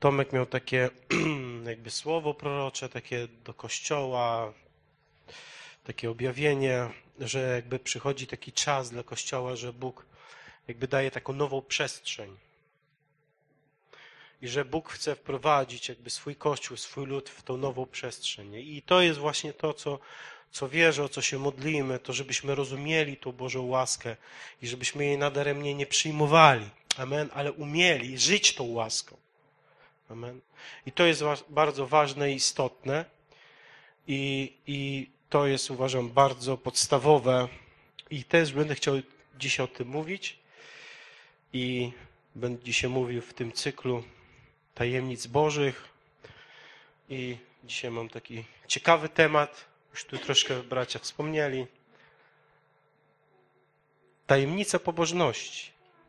Tomek miał takie jakby słowo prorocze, takie do Kościoła, takie objawienie, że jakby przychodzi taki czas dla Kościoła, że Bóg jakby daje taką nową przestrzeń. I że Bóg chce wprowadzić jakby swój Kościół, swój lud w tą nową przestrzeń. I to jest właśnie to, co wierzę, o co się modlimy, to żebyśmy rozumieli tą Bożą łaskę i żebyśmy jej nadaremnie nie przyjmowali. Amen. Ale umieli żyć tą łaską. Amen. I to jest bardzo ważne i istotne. I to jest, uważam, bardzo podstawowe. I też będę chciał dzisiaj o tym mówić. I będę dzisiaj mówił w tym cyklu tajemnic Bożych. I dzisiaj mam taki ciekawy temat. Już tu troszkę bracia wspomnieli. Tajemnica pobożności.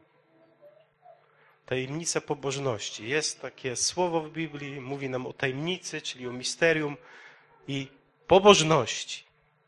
Tajemnica pobożności. Jest takie słowo w Biblii, mówi nam o tajemnicy, czyli o misterium i pobożności.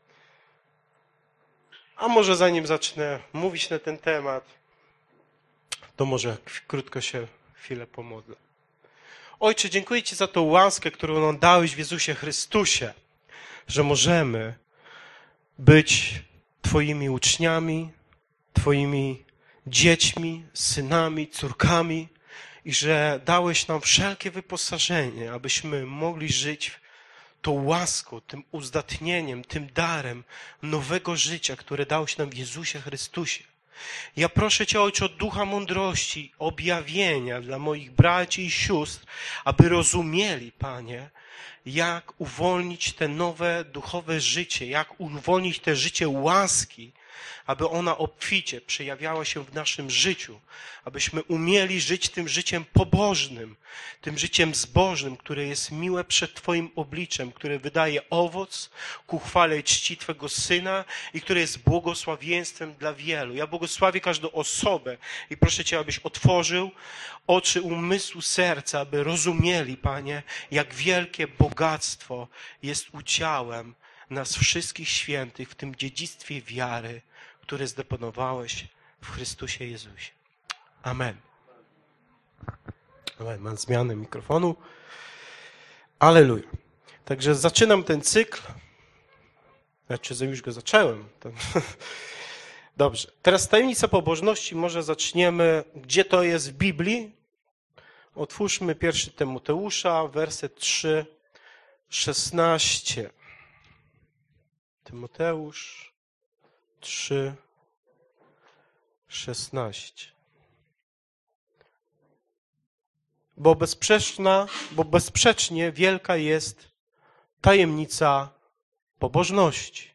A może zanim zacznę mówić na ten temat, to może krótko się chwilę pomodlę. Ojcze, dziękuję Ci za tą łaskę, którą nam dałeś w Jezusie Chrystusie, że możemy być Twoimi uczniami, Twoimi dziećmi, synami, córkami i że dałeś nam wszelkie wyposażenie, abyśmy mogli żyć tą łaską, tym uzdatnieniem, tym darem nowego życia, które dałeś nam w Jezusie Chrystusie. Ja proszę Cię, Ojcze, o ducha mądrości, objawienia dla moich braci i sióstr, aby rozumieli, Panie, jak uwolnić te nowe duchowe życie, jak uwolnić te życie łaski, aby ona obficie przejawiała się w naszym życiu, abyśmy umieli żyć tym życiem pobożnym, tym życiem zbożnym, które jest miłe przed Twoim obliczem, które wydaje owoc ku chwale i czci Twego Syna i które jest błogosławieństwem dla wielu. Ja błogosławię każdą osobę i proszę Cię, abyś otworzył oczy umysłu, serca, aby rozumieli, Panie, jak wielkie bogactwo jest udziałem nas wszystkich świętych w tym dziedzictwie wiary, które zdeponowałeś w Chrystusie Jezusie. Amen. Amen. Mam zmianę mikrofonu. Alleluja. Także zaczynam ten cykl. Znaczy, już go zacząłem. Dobrze. Teraz tajemnica pobożności. Może zaczniemy, gdzie to jest w Biblii. Otwórzmy 1 Tymoteusza, werset 3, 16. Tymoteusz 3, 16. Bo bezsprzecznie wielka jest tajemnica pobożności.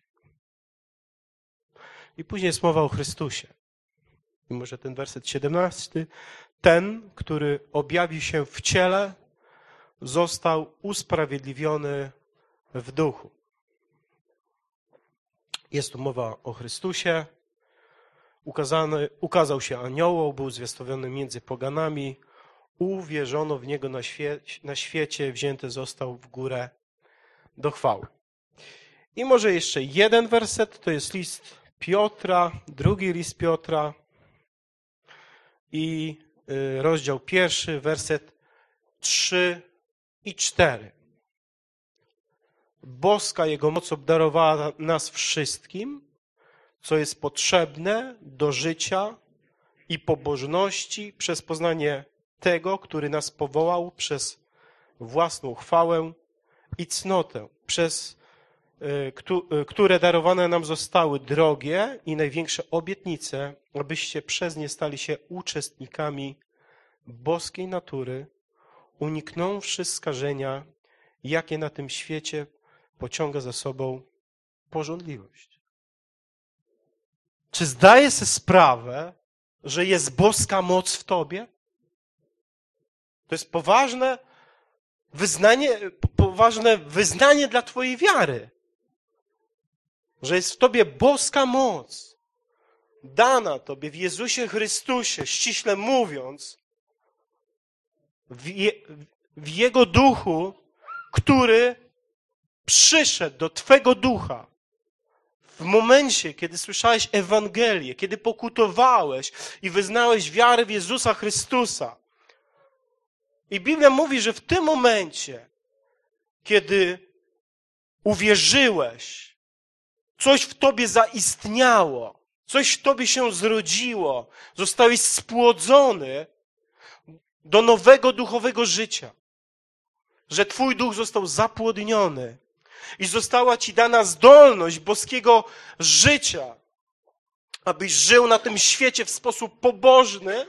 I później jest mowa o Chrystusie. I może ten werset 17. Ten, który objawił się w ciele, został usprawiedliwiony w duchu. Jest tu mowa o Chrystusie. Ukazał się aniołom, był zwiastowiony między poganami, uwierzono w Niego na świecie, wzięty został w górę do chwały. I może jeszcze jeden werset, to jest list Piotra, drugi list Piotra i rozdział 1, werset 3 i 4. Boska Jego moc obdarowała nas wszystkim, co jest potrzebne do życia i pobożności przez poznanie tego, który nas powołał przez własną chwałę i cnotę, przez które darowane nam zostały drogie i największe obietnice, abyście przez nie stali się uczestnikami boskiej natury, uniknąwszy skażenia, jakie na tym świecie pociąga za sobą pożądliwość. Czy zdajesz sobie sprawę, że jest boska moc w tobie? To jest poważne wyznanie dla twojej wiary. Że jest w tobie boska moc dana tobie w Jezusie Chrystusie, ściśle mówiąc, w Jego duchu, który przyszedł do twego ducha w momencie, kiedy słyszałeś Ewangelię, kiedy pokutowałeś i wyznałeś wiarę w Jezusa Chrystusa. I Biblia mówi, że w tym momencie, kiedy uwierzyłeś, coś w tobie zaistniało, coś w tobie się zrodziło, zostałeś spłodzony do nowego duchowego życia. Że twój duch został zapłodniony i została ci dana zdolność boskiego życia, abyś żył na tym świecie w sposób pobożny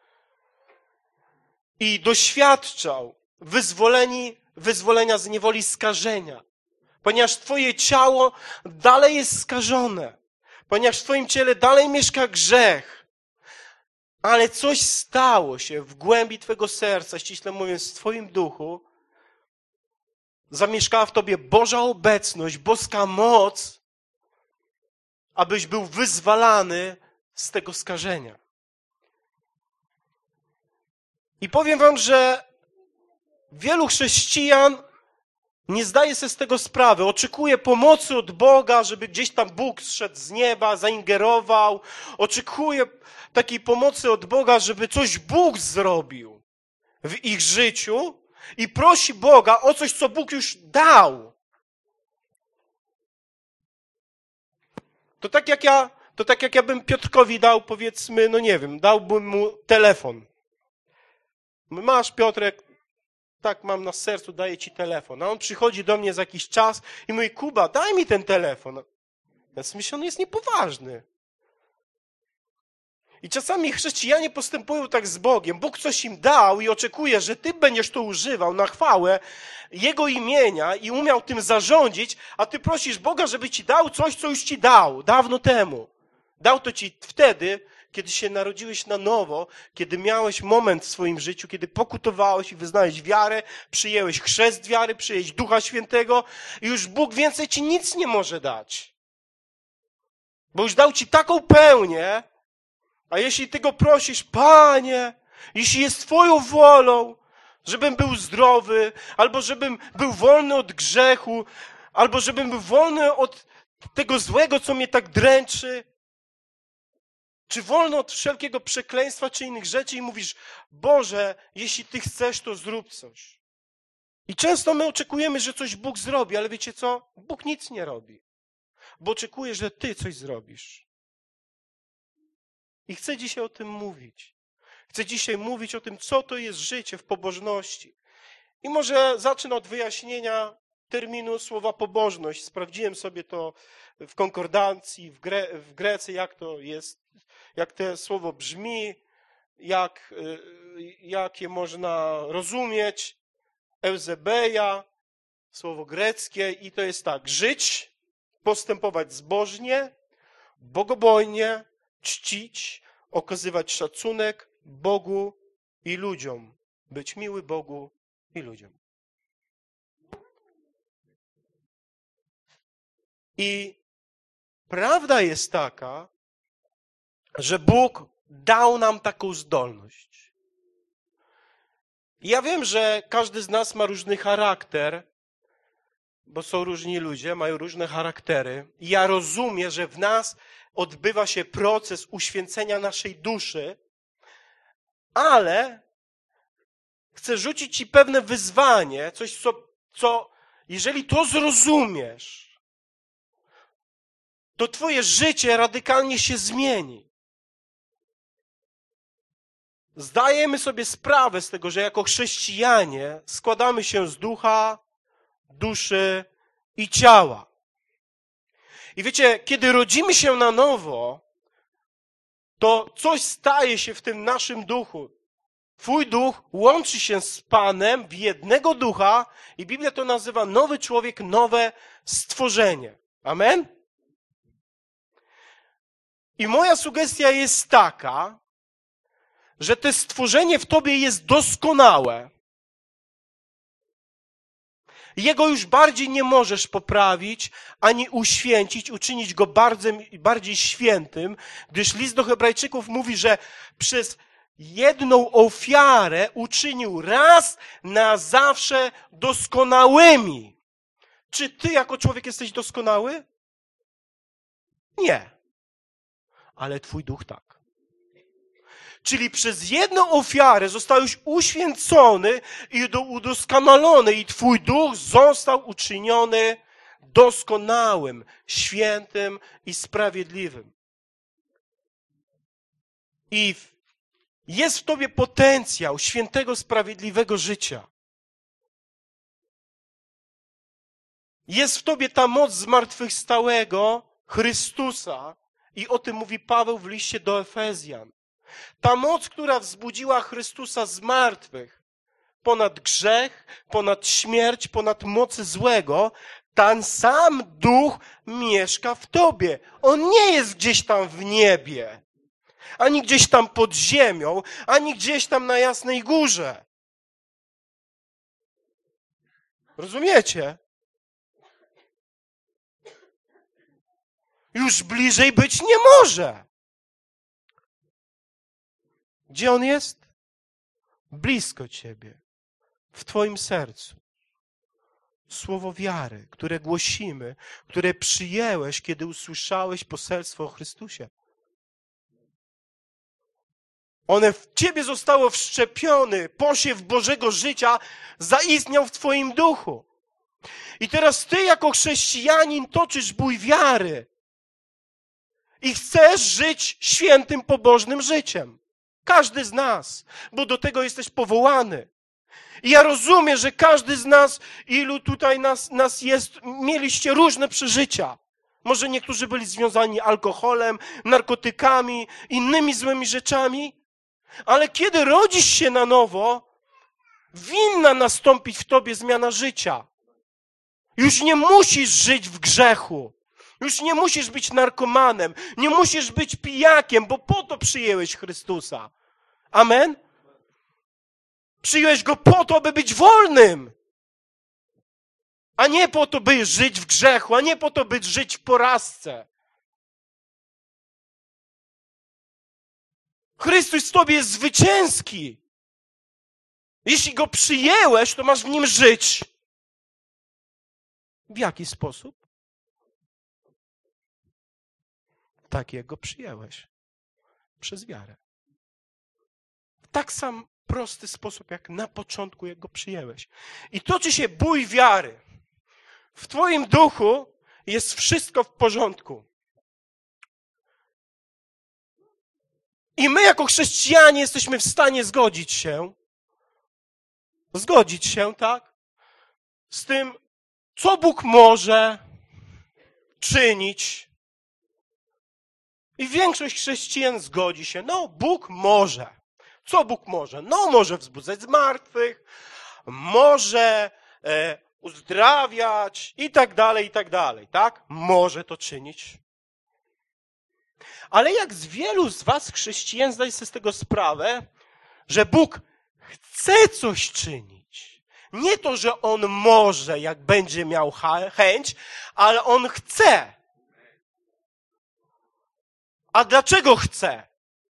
i doświadczał wyzwolenia z niewoli skażenia. Ponieważ twoje ciało dalej jest skażone. Ponieważ w twoim ciele dalej mieszka grzech. Ale coś stało się w głębi twojego serca, ściśle mówiąc, w twoim duchu. Zamieszkała w tobie Boża obecność, boska moc, abyś był wyzwalany z tego skażenia. I powiem wam, że wielu chrześcijan nie zdaje sobie z tego sprawy. Oczekuje pomocy od Boga, żeby gdzieś tam Bóg zszedł z nieba, zaingerował. Oczekuje takiej pomocy od Boga, żeby coś Bóg zrobił w ich życiu i prosi Boga o coś, co Bóg już dał. To tak jak ja bym Piotrkowi dał, powiedzmy, no nie wiem, dałbym mu telefon. Masz, Piotrek, tak mam na sercu, daję ci telefon. A on przychodzi do mnie za jakiś czas i mówi, Kuba, daj mi ten telefon. Ja sobie myślę, on jest niepoważny. I czasami chrześcijanie postępują tak z Bogiem. Bóg coś im dał i oczekuje, że ty będziesz to używał na chwałę Jego imienia i umiał tym zarządzić, a ty prosisz Boga, żeby ci dał coś, co już ci dał dawno temu. Dał to ci wtedy, kiedy się narodziłeś na nowo, kiedy miałeś moment w swoim życiu, kiedy pokutowałeś i wyznałeś wiarę, przyjęłeś chrzest wiary, przyjęłeś Ducha Świętego i już Bóg więcej ci nic nie może dać. Bo już dał ci taką pełnię, a jeśli ty go prosisz, Panie, jeśli jest Twoją wolą, żebym był zdrowy, albo żebym był wolny od grzechu, albo żebym był wolny od tego złego, co mnie tak dręczy, czy wolny od wszelkiego przekleństwa, czy innych rzeczy i mówisz, Boże, jeśli Ty chcesz, to zrób coś. I często my oczekujemy, że coś Bóg zrobi, ale wiecie co? Bóg nic nie robi, bo oczekuje, że Ty coś zrobisz. I chcę dzisiaj o tym mówić. Chcę dzisiaj mówić o tym, co to jest życie w pobożności. I może zacznę od wyjaśnienia terminu słowa pobożność. Sprawdziłem sobie to w konkordancji, w Grece, jak to jest, jak to słowo brzmi, jak je można rozumieć. Eusebeia, słowo greckie, i to jest tak: żyć, postępować zbożnie, bogobojnie, czcić, okazywać szacunek Bogu i ludziom, być miły Bogu i ludziom. I prawda jest taka, że Bóg dał nam taką zdolność. I ja wiem, że każdy z nas ma różny charakter, bo są różni ludzie, mają różne charaktery. I ja rozumiem, że w nas odbywa się proces uświęcenia naszej duszy, ale chcę rzucić ci pewne wyzwanie, coś, co jeżeli to zrozumiesz, to twoje życie radykalnie się zmieni. Zdajemy sobie sprawę z tego, że jako chrześcijanie składamy się z ducha, duszy i ciała. I wiecie, kiedy rodzimy się na nowo, to coś staje się w tym naszym duchu. Twój duch łączy się z Panem w jednego ducha i Biblia to nazywa nowy człowiek, nowe stworzenie. Amen? I moja sugestia jest taka, że to stworzenie w tobie jest doskonałe. Jego już bardziej nie możesz poprawić, ani uświęcić, uczynić go bardziej świętym, gdyż list do Hebrajczyków mówi, że przez jedną ofiarę uczynił raz na zawsze doskonałymi. Czy ty jako człowiek jesteś doskonały? Nie. Ale twój duch tak. Czyli przez jedną ofiarę zostałeś uświęcony i udoskonalony i twój duch został uczyniony doskonałym, świętym i sprawiedliwym. I jest w tobie potencjał świętego, sprawiedliwego życia. Jest w tobie ta moc zmartwychwstałego Chrystusa i o tym mówi Paweł w liście do Efezjan. Ta moc, która wzbudziła Chrystusa z martwych, ponad grzech, ponad śmierć, ponad mocy złego, ten sam duch mieszka w tobie. On nie jest gdzieś tam w niebie, ani gdzieś tam pod ziemią, ani gdzieś tam na Jasnej Górze. Rozumiecie? Już bliżej być nie może. Gdzie on jest? Blisko ciebie, w twoim sercu. Słowo wiary, które głosimy, które przyjęłeś, kiedy usłyszałeś poselstwo o Chrystusie. One w ciebie zostało wszczepione, posiew Bożego życia zaistniał w twoim duchu. I teraz ty jako chrześcijanin toczysz bój wiary i chcesz żyć świętym, pobożnym życiem. Każdy z nas, bo do tego jesteś powołany. I ja rozumiem, że każdy z nas, ilu tutaj nas jest, mieliście różne przeżycia. Może niektórzy byli związani alkoholem, narkotykami, innymi złymi rzeczami, ale kiedy rodzisz się na nowo, winna nastąpić w tobie zmiana życia. Już nie musisz żyć w grzechu. Już nie musisz być narkomanem, nie musisz być pijakiem, bo po to przyjęłeś Chrystusa. Amen? Przyjąłeś Go po to, by być wolnym, a nie po to, by żyć w grzechu, a nie po to, by żyć w porażce. Chrystus w tobie jest zwycięski. Jeśli Go przyjęłeś, to masz w Nim żyć. W jaki sposób? Tak jak Go przyjęłeś. Przez wiarę. W tak sam prosty sposób, jak na początku, jak Go przyjęłeś. I toczy się bój wiary. W twoim duchu jest wszystko w porządku. I my jako chrześcijanie jesteśmy w stanie zgodzić się, tak? Z tym, co Bóg może czynić. I większość chrześcijan zgodzi się. No, Bóg może. Co Bóg może? No, może wzbudzać zmartwych, może uzdrawiać i tak dalej, tak? Może to czynić. Ale jak z wielu z was chrześcijan zdaje sobie z tego sprawę, że Bóg chce coś czynić. Nie to, że On może, jak będzie miał chęć, ale On chce. A dlaczego chce?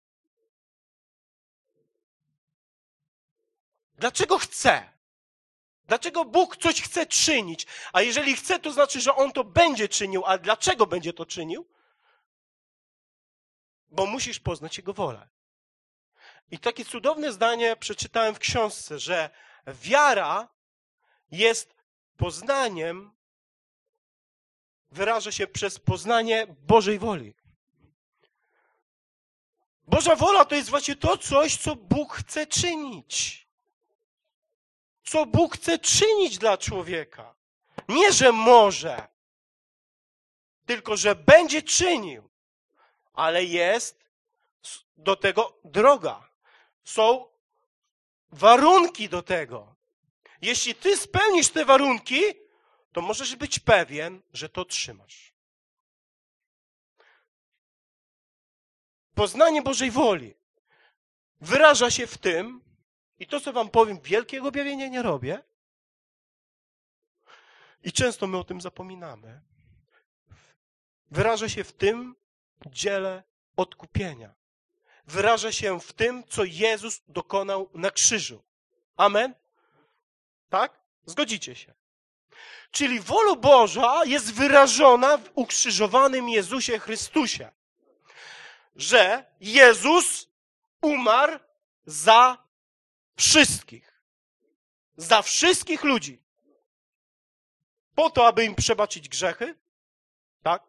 Dlaczego chce? Dlaczego Bóg coś chce czynić? A jeżeli chce, to znaczy, że On to będzie czynił. A dlaczego będzie to czynił? Bo musisz poznać Jego wolę. I takie cudowne zdanie przeczytałem w książce, że wiara jest poznaniem, wyraża się przez poznanie Bożej woli. Boża wola to jest właśnie to coś, co Bóg chce czynić. Co Bóg chce czynić dla człowieka. Nie, że może, tylko że będzie czynił. Ale jest do tego droga. Są warunki do tego. Jeśli ty spełnisz te warunki, to możesz być pewien, że to otrzymasz. Poznanie Bożej woli wyraża się w tym, i to, co wam powiem, wielkiego objawienia nie robię, i często my o tym zapominamy, wyraża się w tym dziele odkupienia. Wyraża się w tym, co Jezus dokonał na krzyżu. Amen? Tak? Zgodzicie się. Czyli wola Boża jest wyrażona w ukrzyżowanym Jezusie Chrystusie. Że Jezus umarł za wszystkich. Za wszystkich ludzi. Po to, aby im przebaczyć grzechy, tak?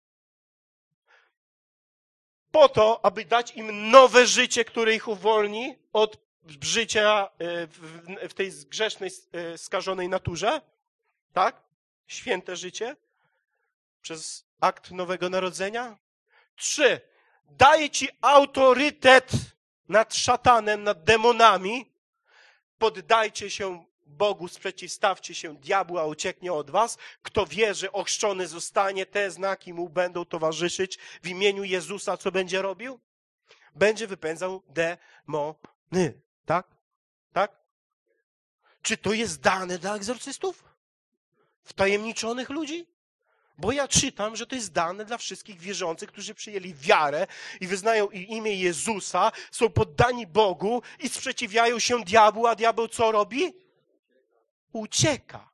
Po to, aby dać im nowe życie, które ich uwolni od życia w tej grzesznej, skażonej naturze, tak? Święte życie przez akt nowego narodzenia. 3. Daje ci autorytet nad szatanem, nad demonami. Poddajcie się Bogu, sprzeciwstawcie się diabłu, a ucieknie od was. Kto wierzy, ochrzczony zostanie, te znaki mu będą towarzyszyć. W imieniu Jezusa co będzie robił? Będzie wypędzał demony. Tak? Tak? Czy to jest dane dla egzorcystów? Wtajemniczonych ludzi? Bo ja czytam, że to jest dane dla wszystkich wierzących, którzy przyjęli wiarę i wyznają imię Jezusa, są poddani Bogu i sprzeciwiają się diabłu, a diabeł co robi? Ucieka.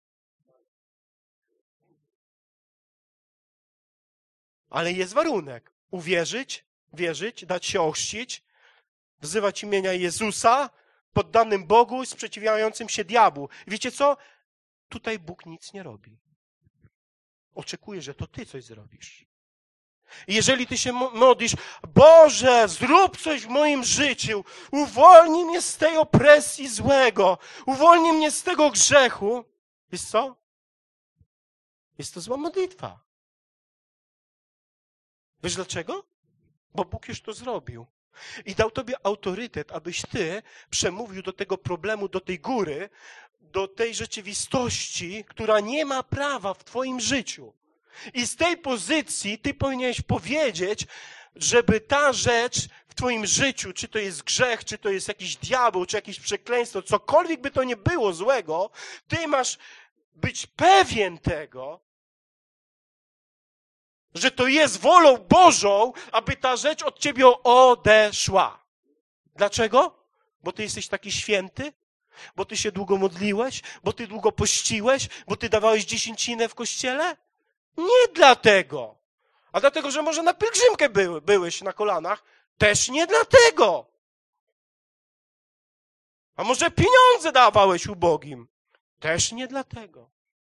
Ale jest warunek. Uwierzyć, wierzyć, dać się ochrzcić, wzywać imienia Jezusa, poddanym Bogu, sprzeciwiającym się diabłu. Wiecie co? Tutaj Bóg nic nie robi. Oczekuje, że to ty coś zrobisz. I jeżeli ty się modlisz, Boże, zrób coś w moim życiu, uwolnij mnie z tej opresji złego, uwolnij mnie z tego grzechu, wiesz co? Jest to zła modlitwa. Wiesz dlaczego? Bo Bóg już to zrobił. I dał tobie autorytet, abyś ty przemówił do tego problemu, do tej góry, do tej rzeczywistości, która nie ma prawa w twoim życiu. I z tej pozycji ty powinieneś powiedzieć, żeby ta rzecz w twoim życiu, czy to jest grzech, czy to jest jakiś diabeł, czy jakieś przekleństwo, cokolwiek by to nie było złego, ty masz być pewien tego, że to jest wolą Bożą, aby ta rzecz od ciebie odeszła. Dlaczego? Bo ty jesteś taki święty? Bo ty się długo modliłeś? Bo ty długo pościłeś? Bo ty dawałeś dziesięcinę w kościele? Nie dlatego. A dlatego, że może na pielgrzymkę byłeś na kolanach? Też nie dlatego. A może pieniądze dawałeś ubogim? Też nie dlatego.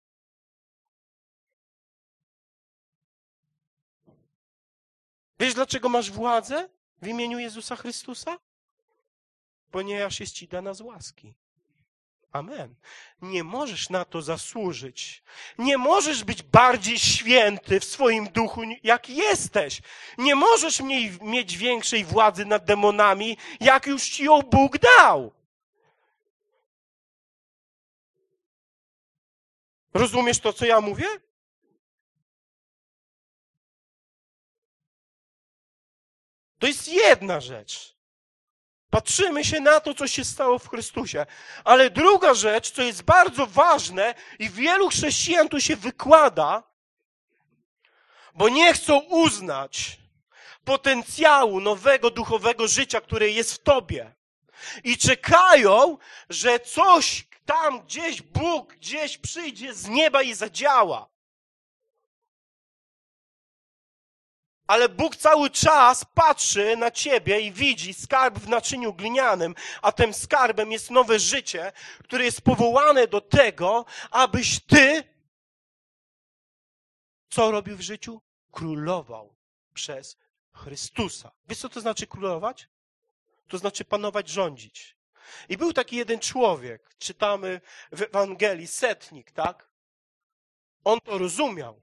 Wiesz, dlaczego masz władzę w imieniu Jezusa Chrystusa? Ponieważ jest ci dana z łaski. Amen. Nie możesz na to zasłużyć. Nie możesz być bardziej święty w swoim duchu, jak jesteś. Nie możesz mieć większej władzy nad demonami, jak już ci ją Bóg dał. Rozumiesz to, co ja mówię? To jest jedna rzecz. Patrzymy się na to, co się stało w Chrystusie. Ale druga rzecz, co jest bardzo ważne i wielu chrześcijan tu się wykłada, bo nie chcą uznać potencjału nowego duchowego życia, które jest w tobie. I czekają, że coś tam gdzieś Bóg gdzieś przyjdzie z nieba i zadziała. Ale Bóg cały czas patrzy na ciebie i widzi skarb w naczyniu glinianym, a tym skarbem jest nowe życie, które jest powołane do tego, abyś ty co robił w życiu? Królował przez Chrystusa. Wiesz, co to znaczy królować? To znaczy panować, rządzić. I był taki jeden człowiek, czytamy w Ewangelii, setnik, tak? On to rozumiał.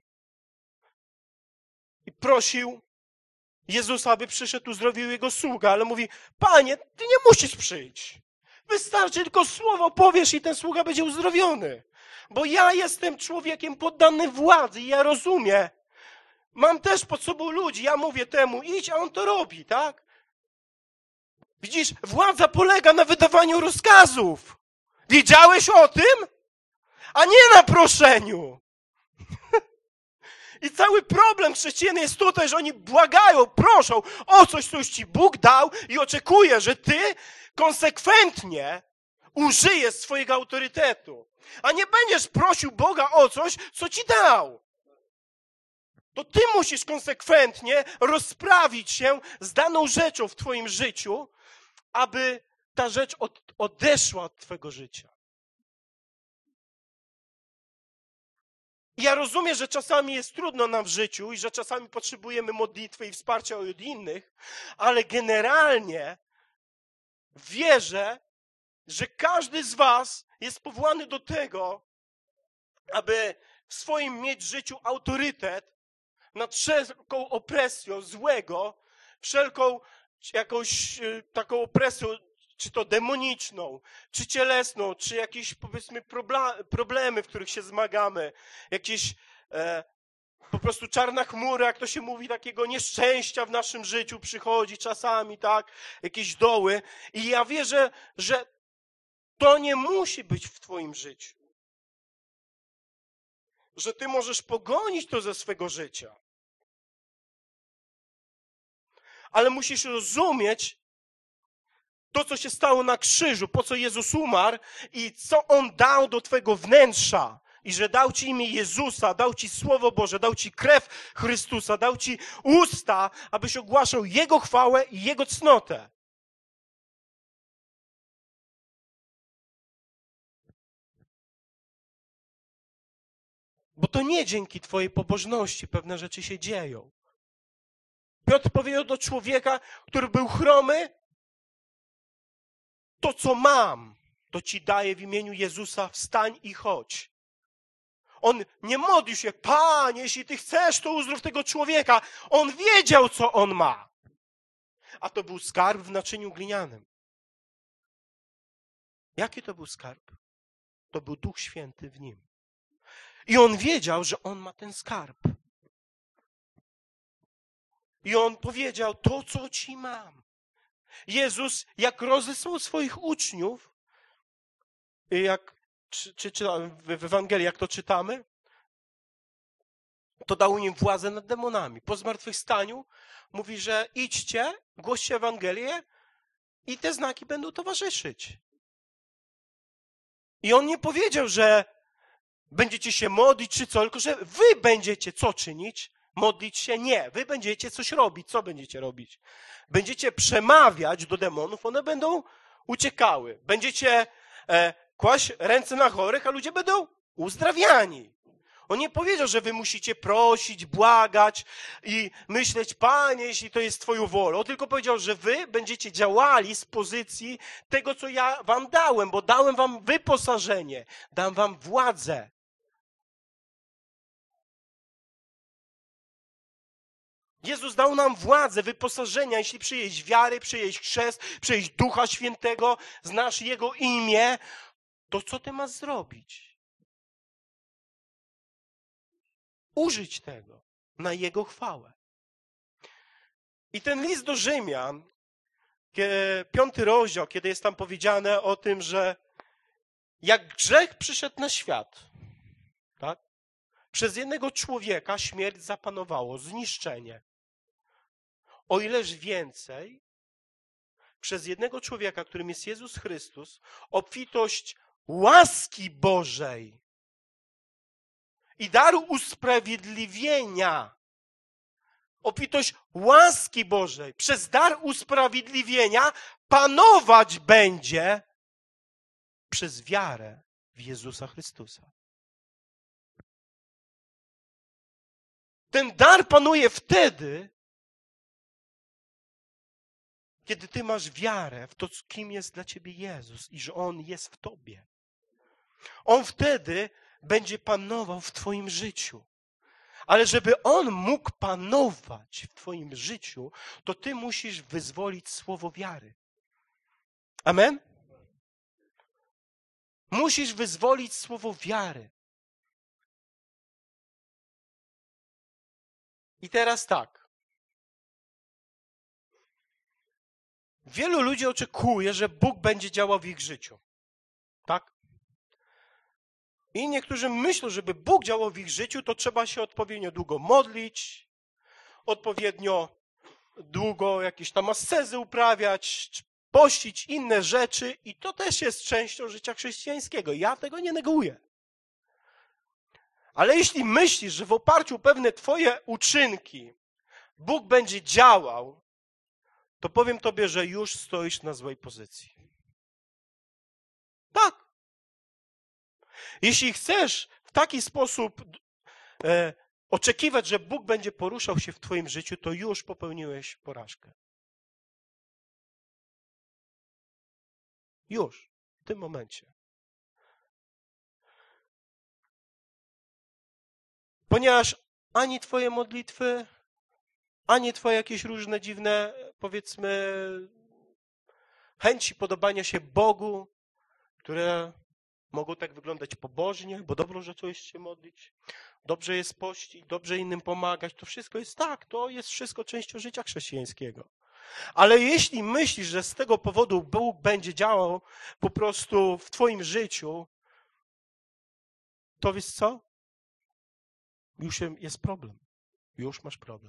I prosił Jezusa, aby przyszedł, uzdrowił jego sługa, ale mówi, Panie, ty nie musisz przyjść. Wystarczy tylko słowo powiesz i ten sługa będzie uzdrowiony. Bo ja jestem człowiekiem poddanym władzy i ja rozumiem. Mam też pod sobą ludzi, ja mówię temu idź, a on to robi, tak? Widzisz, władza polega na wydawaniu rozkazów. Wiedziałeś o tym? A nie na proszeniu. I cały problem chrześcijan jest tutaj, że oni błagają, proszą o coś, co już ci Bóg dał i oczekuje, że ty konsekwentnie użyjesz swojego autorytetu. A nie będziesz prosił Boga o coś, co ci dał. To ty musisz konsekwentnie rozprawić się z daną rzeczą w twoim życiu aby ta rzecz odeszła od twojego życia. I ja rozumiem, że czasami jest trudno nam w życiu i że czasami potrzebujemy modlitwy i wsparcia od innych, ale generalnie wierzę, że każdy z was jest powołany do tego, aby w swoim mieć życiu autorytet nad wszelką opresją złego, wszelką jakąś taką opresją, czy to demoniczną, czy cielesną, czy jakieś, powiedzmy, problemy, w których się zmagamy, jakieś po prostu czarna chmura, jak to się mówi, takiego nieszczęścia w naszym życiu przychodzi czasami, tak, jakieś doły. I ja wierzę, że to nie musi być w twoim życiu. Że ty możesz pogonić to ze swego życia. Ale musisz rozumieć to, co się stało na krzyżu, po co Jezus umarł i co On dał do twojego wnętrza. I że dał ci imię Jezusa, dał ci Słowo Boże, dał ci krew Chrystusa, dał ci usta, abyś ogłaszał Jego chwałę i Jego cnotę. Bo to nie dzięki twojej pobożności pewne rzeczy się dzieją. Piotr powiedział do człowieka, który był chromy, to co mam, to ci daję w imieniu Jezusa, wstań i chodź. On nie modlił się, Panie, jeśli Ty chcesz, to uzdrów tego człowieka. On wiedział, co on ma. A to był skarb w naczyniu glinianym. Jaki to był skarb? To był Duch Święty w nim. I on wiedział, że on ma ten skarb. I on powiedział, to co ci mam. Jezus, jak rozesłał swoich uczniów, jak w Ewangelii, jak to czytamy, to dał im władzę nad demonami. Po zmartwychwstaniu mówi, że idźcie, głoście Ewangelię i te znaki będą towarzyszyć. I on nie powiedział, że będziecie się modlić czy co, tylko że wy będziecie co czynić? Modlić się? Nie. Wy będziecie coś robić. Co będziecie robić? Będziecie przemawiać do demonów, one będą uciekały. Będziecie kłaść ręce na chorych, a ludzie będą uzdrawiani. On nie powiedział, że wy musicie prosić, błagać i myśleć, Panie, jeśli to jest Twoją wolą, tylko powiedział, że wy będziecie działali z pozycji tego, co ja wam dałem, bo dałem wam wyposażenie, dam wam władzę. Jezus dał nam władzę, wyposażenia, jeśli przyjeść wiary, przyjeść chrzest, przyjeść Ducha Świętego, znasz Jego imię, to co ty masz zrobić? Użyć tego na Jego chwałę. I ten list do Rzymian, 5 rozdział, kiedy jest tam powiedziane o tym, że jak grzech przyszedł na świat, tak? Przez jednego człowieka śmierć zapanowało, zniszczenie. O ileż więcej przez jednego człowieka, którym jest Jezus Chrystus, obfitość łaski Bożej i daru usprawiedliwienia, obfitość łaski Bożej przez dar usprawiedliwienia panować będzie przez wiarę w Jezusa Chrystusa. Ten dar panuje wtedy, kiedy ty masz wiarę w to, kim jest dla ciebie Jezus i że On jest w tobie. On wtedy będzie panował w twoim życiu. Ale żeby On mógł panować w twoim życiu, to ty musisz wyzwolić słowo wiary. Amen? Musisz wyzwolić słowo wiary. I teraz tak. Wielu ludzi oczekuje, że Bóg będzie działał w ich życiu. Tak? I niektórzy myślą, żeby Bóg działał w ich życiu, to trzeba się odpowiednio długo modlić, odpowiednio długo jakieś tam ascezy uprawiać, pościć inne rzeczy i to też jest częścią życia chrześcijańskiego. Ja tego nie neguję. Ale jeśli myślisz, że w oparciu o pewne twoje uczynki Bóg będzie działał, to powiem tobie, że już stoisz na złej pozycji. Tak. Jeśli chcesz w taki sposób oczekiwać, że Bóg będzie poruszał się w twoim życiu, to już popełniłeś porażkę. Już, w tym momencie. Ponieważ ani twoje modlitwy, ani twoje jakieś różne dziwne, powiedzmy, chęci podobania się Bogu, które mogą tak wyglądać pobożnie, bo dobrze, że coś się modlić, dobrze jest pościć, dobrze innym pomagać, to wszystko jest tak, to jest wszystko częścią życia chrześcijańskiego. Ale jeśli myślisz, że z tego powodu Bóg będzie działał po prostu w twoim życiu, to wiesz co? Już jest problem. Już masz problem.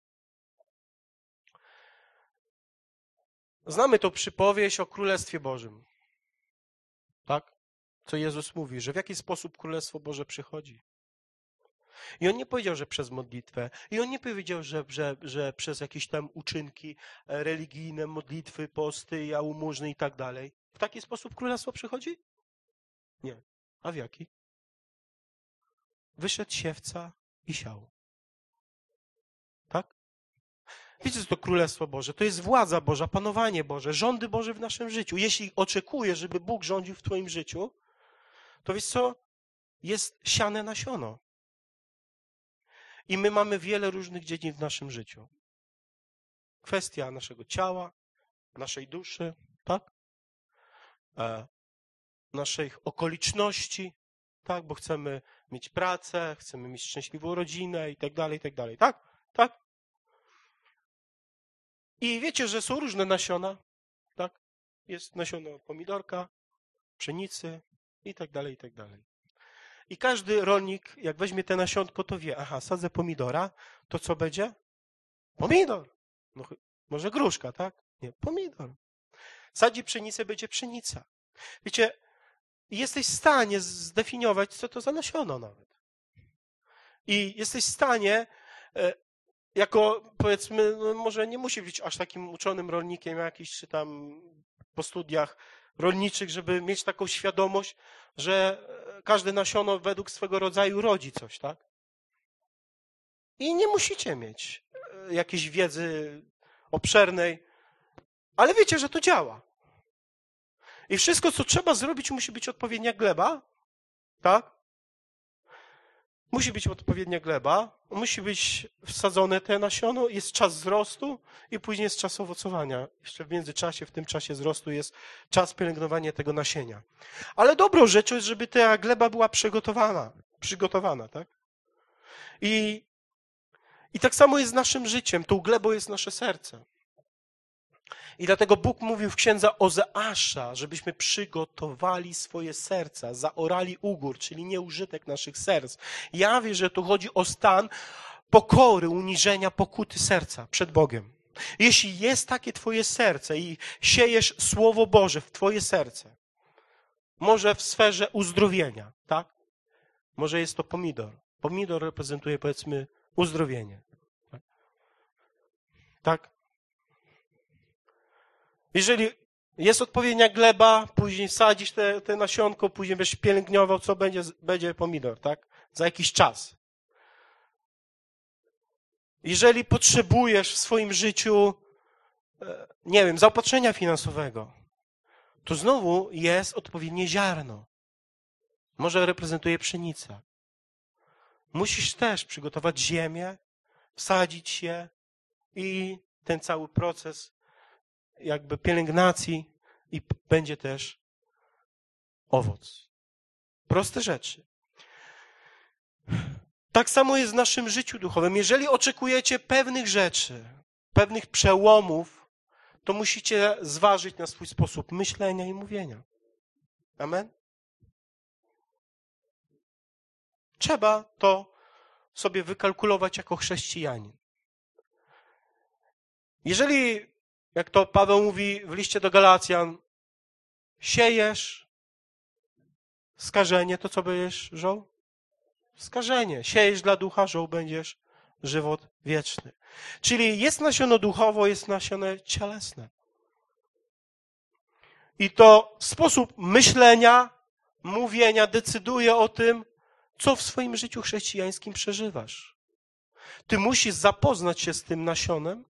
Znamy tą przypowieść o Królestwie Bożym. Tak? Co Jezus mówi, że w jaki sposób Królestwo Boże przychodzi. I On nie powiedział, że przez modlitwę. I On nie powiedział, że przez jakieś tam uczynki religijne, modlitwy, posty, jałmużny i tak dalej. W taki sposób Królestwo przychodzi? Nie. A w jaki? Wyszedł siewca i siał. Tak? Wiecie, co to Królestwo Boże? To jest władza Boża, panowanie Boże, rządy Boże w naszym życiu. Jeśli oczekujesz, żeby Bóg rządził w twoim życiu, to wiesz co? Jest siane nasiono. I my mamy wiele różnych dziedzin w naszym życiu. Kwestia naszego ciała, naszej duszy, tak? Naszych okoliczności, tak? Bo chcemy mieć pracę, chcemy mieć szczęśliwą rodzinę i tak dalej, tak? Tak? I wiecie, że są różne nasiona, tak? Jest nasiono pomidorka, pszenicy i tak dalej, i tak dalej. I każdy rolnik, jak weźmie te nasionko, to wie, aha, sadzę pomidora, to co będzie? Pomidor. No, może gruszka, tak? Nie, pomidor. Sadzi pszenicę, będzie pszenica. Wiecie, jesteś w stanie zdefiniować, co to za nasiono nawet. I jesteś w stanie, jako, powiedzmy, no może nie musi być aż takim uczonym rolnikiem jakiś, czy tam po studiach rolniczych, żeby mieć taką świadomość, że każde nasiono według swego rodzaju rodzi coś, tak? I nie musicie mieć jakiejś wiedzy obszernej, ale wiecie, że to działa. I wszystko, co trzeba zrobić, musi być odpowiednia gleba, tak? Musi być odpowiednia gleba, musi być wsadzone te nasiono, jest czas wzrostu i później jest czas owocowania. Jeszcze w międzyczasie, w tym czasie wzrostu jest czas pielęgnowania tego nasienia. Ale dobrą rzeczą jest, żeby ta gleba była przygotowana, tak? I tak samo jest z naszym życiem. Tą glebą jest nasze serce. I dlatego Bóg mówił w księdze Ozeasza, żebyśmy przygotowali swoje serca, zaorali ugór, czyli nieużytek naszych serc. Ja wierzę, że tu chodzi o stan pokory, uniżenia, pokuty serca przed Bogiem. Jeśli jest takie twoje serce i siejesz Słowo Boże w twoje serce, może w sferze uzdrowienia, tak? Może jest to pomidor. Pomidor reprezentuje, powiedzmy, uzdrowienie. Tak? Jeżeli jest odpowiednia gleba, później wsadzisz te nasionko, później będziesz pielęgnował, co będzie pomidor, tak? Za jakiś czas. Jeżeli potrzebujesz w swoim życiu, nie wiem, zaopatrzenia finansowego, to znowu jest odpowiednie ziarno. Może reprezentuje pszenicę. Musisz też przygotować ziemię, wsadzić je i ten cały proces jakby pielęgnacji i będzie też owoc. Proste rzeczy. Tak samo jest w naszym życiu duchowym. Jeżeli oczekujecie pewnych rzeczy, pewnych przełomów, to musicie zważyć na swój sposób myślenia i mówienia. Amen? Trzeba to sobie wykalkulować jako chrześcijanin. Jeżeli, jak to Paweł mówi w liście do Galacjan, siejesz skażenie, to co będziesz żął? Skażenie. Siejesz dla ducha, żął będziesz żywot wieczny. Czyli jest nasiono duchowo, jest nasiono cielesne. I to sposób myślenia, mówienia decyduje o tym, co w swoim życiu chrześcijańskim przeżywasz. Ty musisz zapoznać się z tym nasionem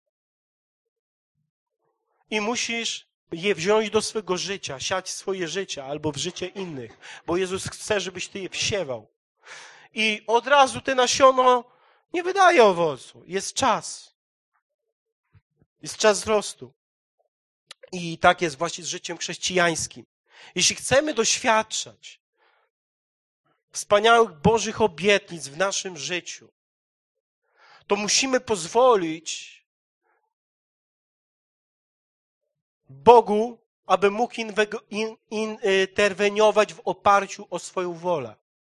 i musisz je wziąć do swego życia, siać swoje życie albo w życie innych, bo Jezus chce, żebyś ty je wsiewał. I od razu te nasiono nie wydaje owocu. Jest czas. Jest czas wzrostu. I tak jest właśnie z życiem chrześcijańskim. Jeśli chcemy doświadczać wspaniałych Bożych obietnic w naszym życiu, to musimy pozwolić Bogu, aby mógł interweniować w oparciu o swoją wolę.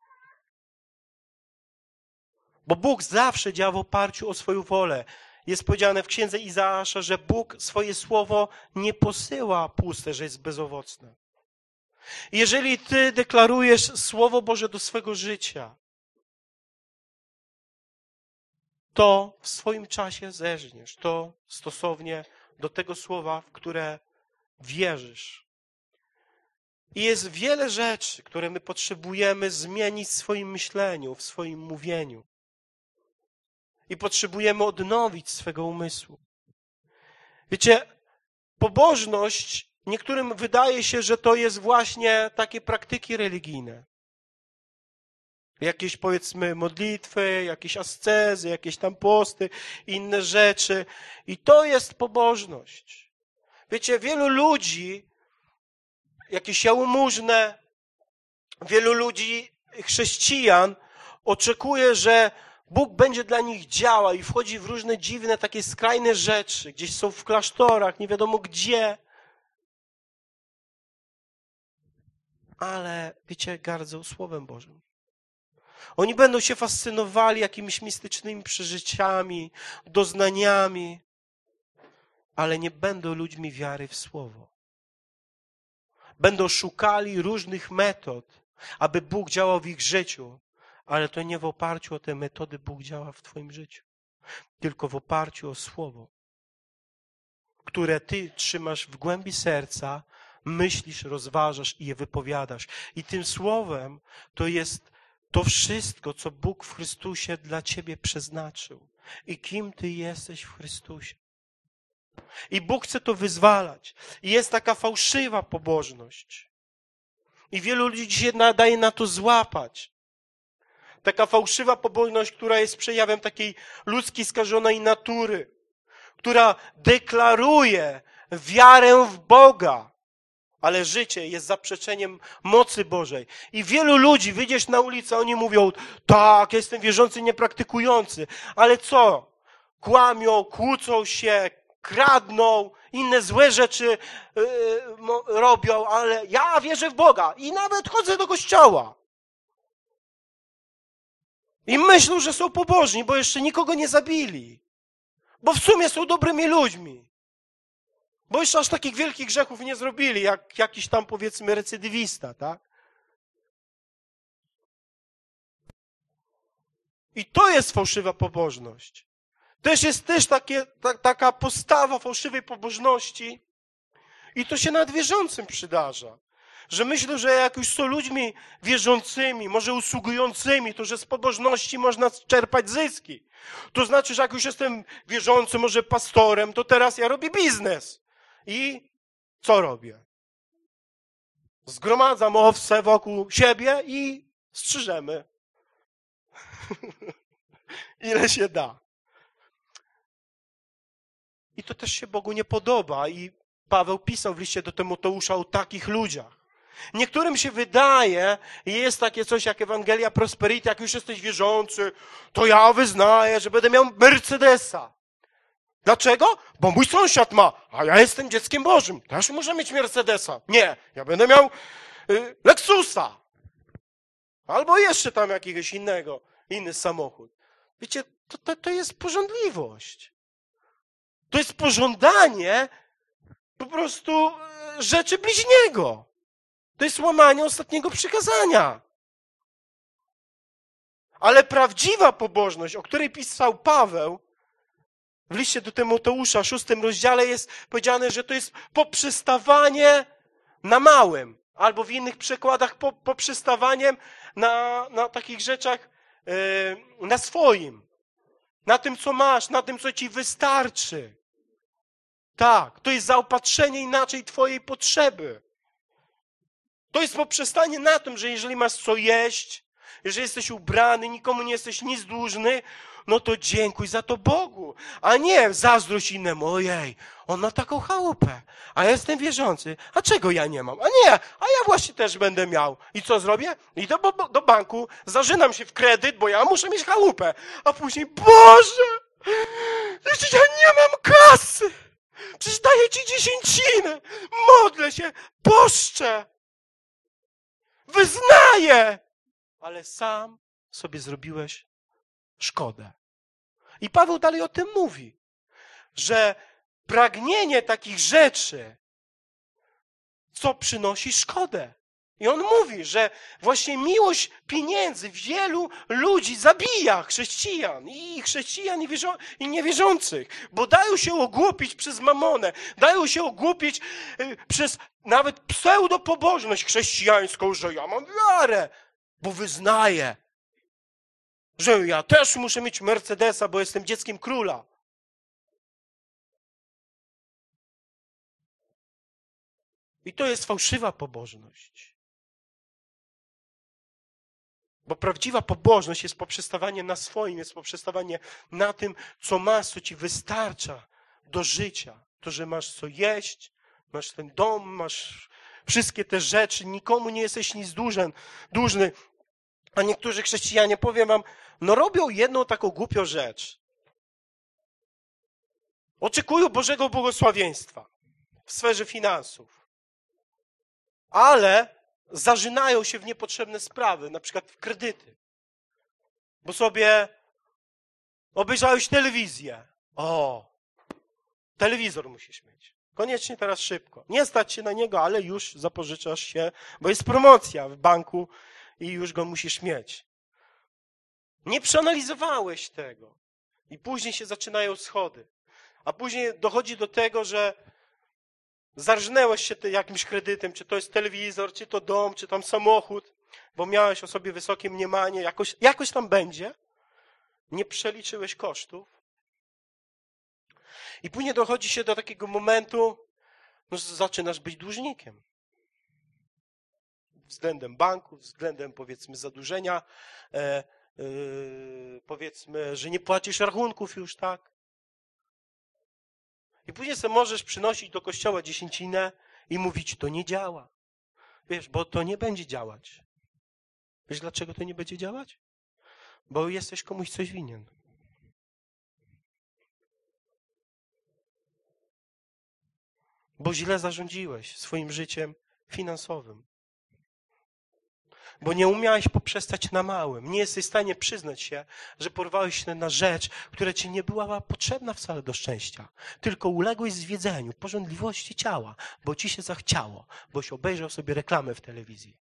Bo Bóg zawsze działa w oparciu o swoją wolę. Jest powiedziane w księdze Izaasza, że Bóg swoje słowo nie posyła puste, że jest bezowocne. Jeżeli ty deklarujesz Słowo Boże do swego życia, to w swoim czasie zeżniesz to stosownie do tego słowa, w które wierzysz. I jest wiele rzeczy, które my potrzebujemy zmienić w swoim myśleniu, w swoim mówieniu. I potrzebujemy odnowić swego umysłu. Wiecie, pobożność niektórym wydaje się, że to jest właśnie takie praktyki religijne. Jakieś, powiedzmy, modlitwy, jakieś ascezy, jakieś tam posty, inne rzeczy. I to jest pobożność. Wiecie, wielu ludzi, jakieś jałmużne, wielu ludzi, chrześcijan, oczekuje, że Bóg będzie dla nich działał i wchodzi w różne dziwne, takie skrajne rzeczy. Gdzieś są w klasztorach, nie wiadomo gdzie. Ale, wiecie, gardzą Słowem Bożym. Oni będą się fascynowali jakimiś mistycznymi przeżyciami, doznaniami, ale nie będą ludźmi wiary w Słowo. Będą szukali różnych metod, aby Bóg działał w ich życiu, ale to nie w oparciu o te metody Bóg działa w twoim życiu, tylko w oparciu o Słowo, które ty trzymasz w głębi serca, myślisz, rozważasz i je wypowiadasz. I tym Słowem to jest to wszystko, co Bóg w Chrystusie dla ciebie przeznaczył i kim ty jesteś w Chrystusie. I Bóg chce to wyzwalać. I jest taka fałszywa pobożność. I wielu ludzi dzisiaj daje na to złapać. Taka fałszywa pobożność, która jest przejawem takiej ludzkiej skażonej natury, która deklaruje wiarę w Boga, ale życie jest zaprzeczeniem mocy Bożej. I wielu ludzi, wyjdziesz na ulicę, oni mówią, tak, ja jestem wierzący, niepraktykujący, ale co? Kłamią, kłócą się, kradną, inne złe rzeczy robią, ale ja wierzę w Boga i nawet chodzę do kościoła. I myślą, że są pobożni, bo jeszcze nikogo nie zabili. Bo w sumie są dobrymi ludźmi. Bo jeszcze aż takich wielkich grzechów nie zrobili, jak jakiś tam, powiedzmy, recydywista, tak? I to jest fałszywa pobożność. Jest też taka postawa fałszywej pobożności i to się nad wierzącym przydarza. Że myślę, że jak już są ludźmi wierzącymi, może usługującymi, to że z pobożności można czerpać zyski. To znaczy, że jak już jestem wierzący, może pastorem, to teraz ja robię biznes. I co robię? Zgromadzam owce wokół siebie i strzyżemy. Ile się da. I to też się Bogu nie podoba. I Paweł pisał w liście do Tymoteusza o takich ludziach. Niektórym się wydaje, i jest takie coś jak Ewangelia Prosperity, jak już jesteś wierzący, to ja wyznaję, że będę miał Mercedesa. Dlaczego? Bo mój sąsiad ma, a ja jestem dzieckiem Bożym. Też muszę mieć Mercedesa. Nie, ja będę miał Lexusa. Albo jeszcze tam jakiegoś inny samochód. Wiecie, to jest pożądliwość. To jest pożądanie po prostu rzeczy bliźniego. To jest łamanie ostatniego przykazania. Ale prawdziwa pobożność, o której pisał Paweł, w liście do Tymoteusza, 6 rozdziale jest powiedziane, że to jest poprzestawanie na małym, albo w innych przekładach poprzestawaniem na takich rzeczach, na swoim, na tym, co masz, na tym, co ci wystarczy. Tak, to jest zaopatrzenie inaczej twojej potrzeby. To jest poprzestanie na tym, że jeżeli masz co jeść, jeżeli jesteś ubrany, nikomu nie jesteś nic dłużny, no to dziękuj za to Bogu. A nie zazdrość innemu. Ojej, on ma taką chałupę, a ja jestem wierzący. A czego ja nie mam? A nie, a ja właśnie też będę miał. I co zrobię? Idę do banku, zażynam się w kredyt, bo ja muszę mieć chałupę. A później, Boże, przecież ja nie mam kasy. Przecież daję ci dziesięcinę. Modlę się, poszczę. Wyznaję. Ale sam sobie zrobiłeś szkodę. I Paweł dalej o tym mówi, że pragnienie takich rzeczy, co przynosi szkodę. I on mówi, że właśnie miłość pieniędzy wielu ludzi zabija chrześcijan i niewierzących, bo dają się ogłupić przez mamonę, dają się ogłupić przez nawet pseudopobożność chrześcijańską, że ja mam wiarę, bo wyznaję, że ja też muszę mieć Mercedesa, bo jestem dzieckiem króla. I to jest fałszywa pobożność. Bo prawdziwa pobożność jest poprzestawanie na swoim, jest poprzestawanie na tym, co masz, co ci wystarcza do życia. To, że masz co jeść, masz ten dom, masz wszystkie te rzeczy, nikomu nie jesteś nic dłużny. A niektórzy chrześcijanie, powiem wam, no robią jedną taką głupią rzecz. Oczekują Bożego błogosławieństwa w sferze finansów. Ale zażynają się w niepotrzebne sprawy, na przykład w kredyty. Bo sobie obejrzałeś telewizję. O, telewizor musisz mieć. Koniecznie teraz szybko. Nie stać się na niego, ale już zapożyczasz się, bo jest promocja w banku i już go musisz mieć. Nie przeanalizowałeś tego. I później się zaczynają schody. A później dochodzi do tego, że zarżnęłeś się jakimś kredytem, czy to jest telewizor, czy to dom, czy tam samochód, bo miałeś o sobie wysokie mniemanie, jakoś tam będzie. Nie przeliczyłeś kosztów. I później dochodzi się do takiego momentu, no zaczynasz być dłużnikiem. Względem banku, względem powiedzmy zadłużenia, powiedzmy, że nie płacisz rachunków już, tak? I później sobie możesz przynosić do kościoła dziesięcinę i mówić, to nie działa. Wiesz, bo to nie będzie działać. Wiesz, dlaczego to nie będzie działać? Bo jesteś komuś coś winien. Bo źle zarządziłeś swoim życiem finansowym. Bo nie umiałeś poprzestać na małym. Nie jesteś w stanie przyznać się, że porwałeś się na rzecz, która ci nie była potrzebna wcale do szczęścia. Tylko uległeś zwiedzeniu, pożądliwości ciała, bo ci się zachciało, boś obejrzał sobie reklamę w telewizji.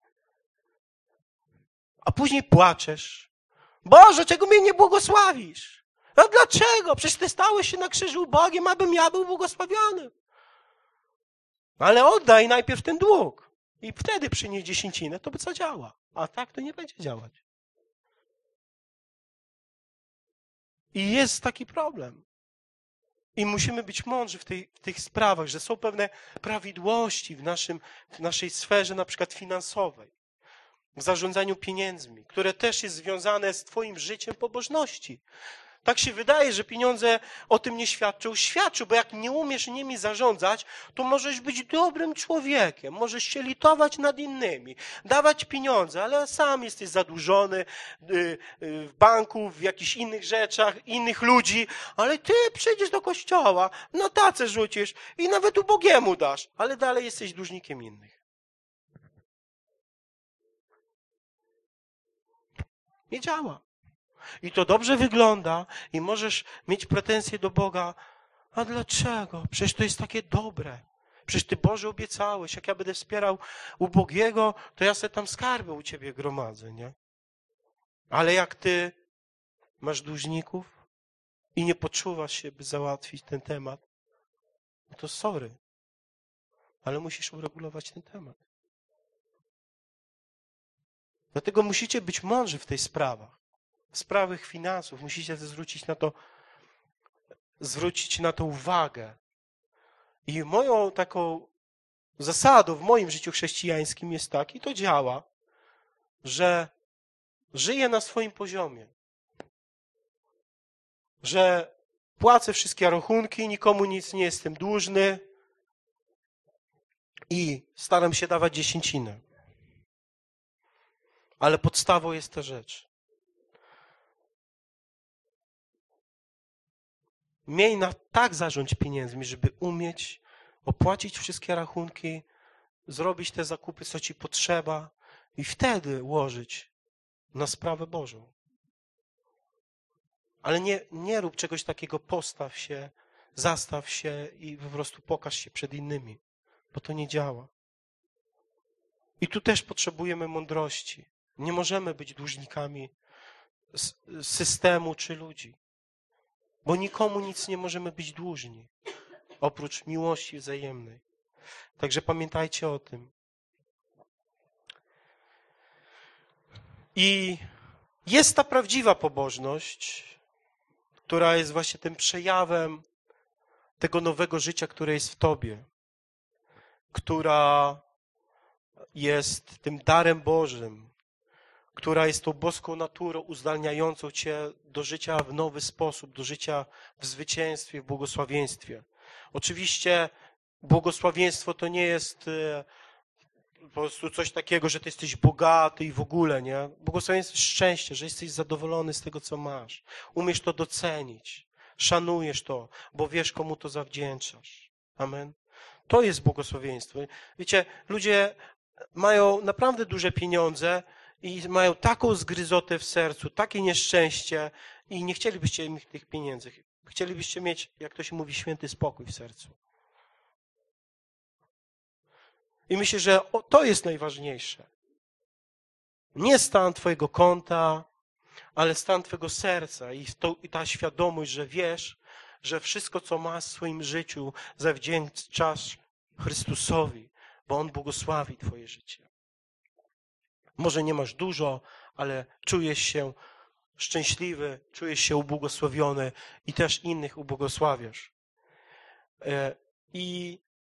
A później płaczesz. Boże, czego mnie nie błogosławisz? A dlaczego? Przecież ty stałeś się na krzyżu Bogiem, abym ja był błogosławiony. Ale oddaj najpierw ten dług. I wtedy przynieś dziesięcinę, to by zadziała. A tak to nie będzie działać. I jest taki problem. I musimy być mądrzy w tych sprawach, że są pewne prawidłowości w naszej sferze, na przykład finansowej, w zarządzaniu pieniędzmi, które też jest związane z twoim życiem pobożności. Tak się wydaje, że pieniądze o tym nie świadczą. Świadczą, bo jak nie umiesz nimi zarządzać, to możesz być dobrym człowiekiem, możesz się litować nad innymi, dawać pieniądze, ale sam jesteś zadłużony w banku, w jakichś innych rzeczach, innych ludzi, ale ty przyjdziesz do kościoła, na tacę rzucisz i nawet ubogiemu dasz, ale dalej jesteś dłużnikiem innych. Nie działa. I to dobrze wygląda i możesz mieć pretensje do Boga. A dlaczego? Przecież to jest takie dobre. Przecież Ty, Boże, obiecałeś, jak ja będę wspierał ubogiego, to ja sobie tam skarby u Ciebie gromadzę, nie? Ale jak ty masz dłużników i nie poczuwasz się, by załatwić ten temat, to sorry, ale musisz uregulować ten temat. Dlatego musicie być mądrzy w tej sprawach. W sprawach finansów musicie zwrócić na to uwagę. I moją taką zasadą w moim życiu chrześcijańskim jest tak, i to działa, że żyję na swoim poziomie. Że płacę wszystkie rachunki, nikomu nic nie jestem dłużny i staram się dawać dziesięcinę. Ale podstawą jest ta rzecz. Miej tak zarządź pieniędzmi, żeby umieć opłacić wszystkie rachunki, zrobić te zakupy, co ci potrzeba i wtedy łożyć na sprawę Bożą. Ale nie rób czegoś takiego, postaw się, zastaw się i po prostu pokaż się przed innymi, bo to nie działa. I tu też potrzebujemy mądrości. Nie możemy być dłużnikami systemu czy ludzi, bo nikomu nic nie możemy być dłużni, oprócz miłości wzajemnej. Także pamiętajcie o tym. I jest ta prawdziwa pobożność, która jest właśnie tym przejawem tego nowego życia, które jest w tobie, która jest tym darem Bożym, która jest tą boską naturą uzdalniającą cię do życia w nowy sposób, do życia w zwycięstwie, w błogosławieństwie. Oczywiście błogosławieństwo to nie jest po prostu coś takiego, że ty jesteś bogaty i w ogóle, nie? Błogosławieństwo jest szczęście, że jesteś zadowolony z tego, co masz. Umiesz to docenić, szanujesz to, bo wiesz, komu to zawdzięczasz. Amen. To jest błogosławieństwo. Wiecie, ludzie mają naprawdę duże pieniądze i mają taką zgryzotę w sercu, takie nieszczęście i nie chcielibyście mieć tych pieniędzy. Chcielibyście mieć, jak to się mówi, święty spokój w sercu. I myślę, że to jest najważniejsze. Nie stan twojego konta, ale stan twojego serca i ta świadomość, że wiesz, że wszystko, co masz w swoim życiu, zawdzięczasz Chrystusowi, bo On błogosławi twoje życie. Może nie masz dużo, ale czujesz się szczęśliwy, czujesz się ubłogosławiony i też innych ubłogosławiasz. I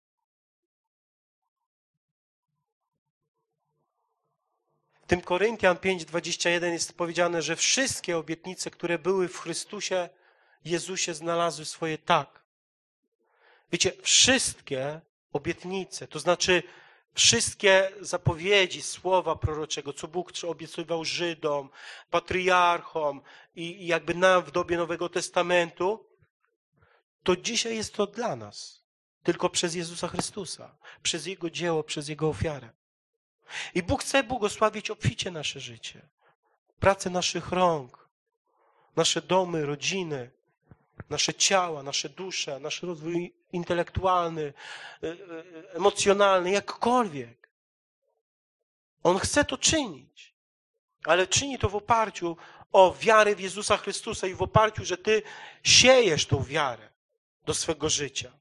w tym Koryntian 5:21 jest powiedziane, że wszystkie obietnice, które były w Chrystusie Jezusie, znalazły swoje tak. Wiecie, wszystkie obietnice, to znaczy wszystkie zapowiedzi słowa proroczego, co Bóg obiecywał Żydom, patriarchom i jakby nam w dobie Nowego Testamentu, to dzisiaj jest to dla nas. Tylko przez Jezusa Chrystusa, przez Jego dzieło, przez Jego ofiarę. I Bóg chce błogosławić obficie nasze życie, pracę naszych rąk, nasze domy, rodziny, nasze ciała, nasze dusze, nasz rozwój intelektualny, emocjonalny, jakkolwiek. On chce to czynić, ale czyni to w oparciu o wiarę w Jezusa Chrystusa i w oparciu, że ty siejesz tą wiarę do swego życia.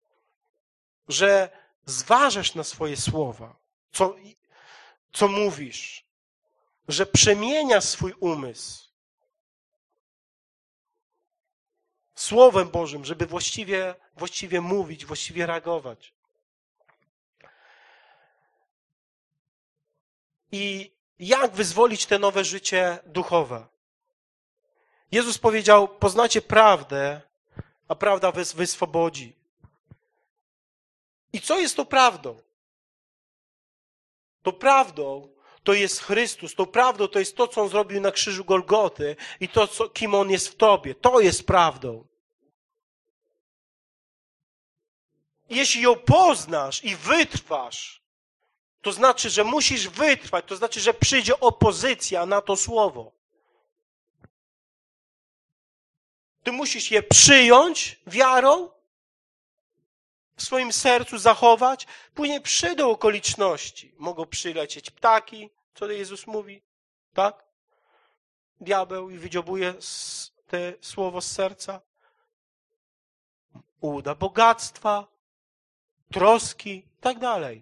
Że zważasz na swoje słowa, co mówisz, że przemieniasz swój umysł Słowem Bożym, żeby właściwie mówić, właściwie reagować. I jak wyzwolić te nowe życie duchowe? Jezus powiedział, poznacie prawdę, a prawda was wyswobodzi. I co jest tą prawdą? Tą prawdą to jest Chrystus, tą prawdą to jest to, co On zrobił na krzyżu Golgoty i to, kim On jest w tobie. To jest prawdą. Jeśli ją poznasz i wytrwasz, to znaczy, że musisz wytrwać, to znaczy, że przyjdzie opozycja na to słowo. Ty musisz je przyjąć wiarą, w swoim sercu zachować, później przyjdą okoliczności. Mogą przylecieć ptaki, co Jezus mówi, tak? diabeł i wydziobuje te słowo z serca? Uda bogactwa, troski i tak dalej.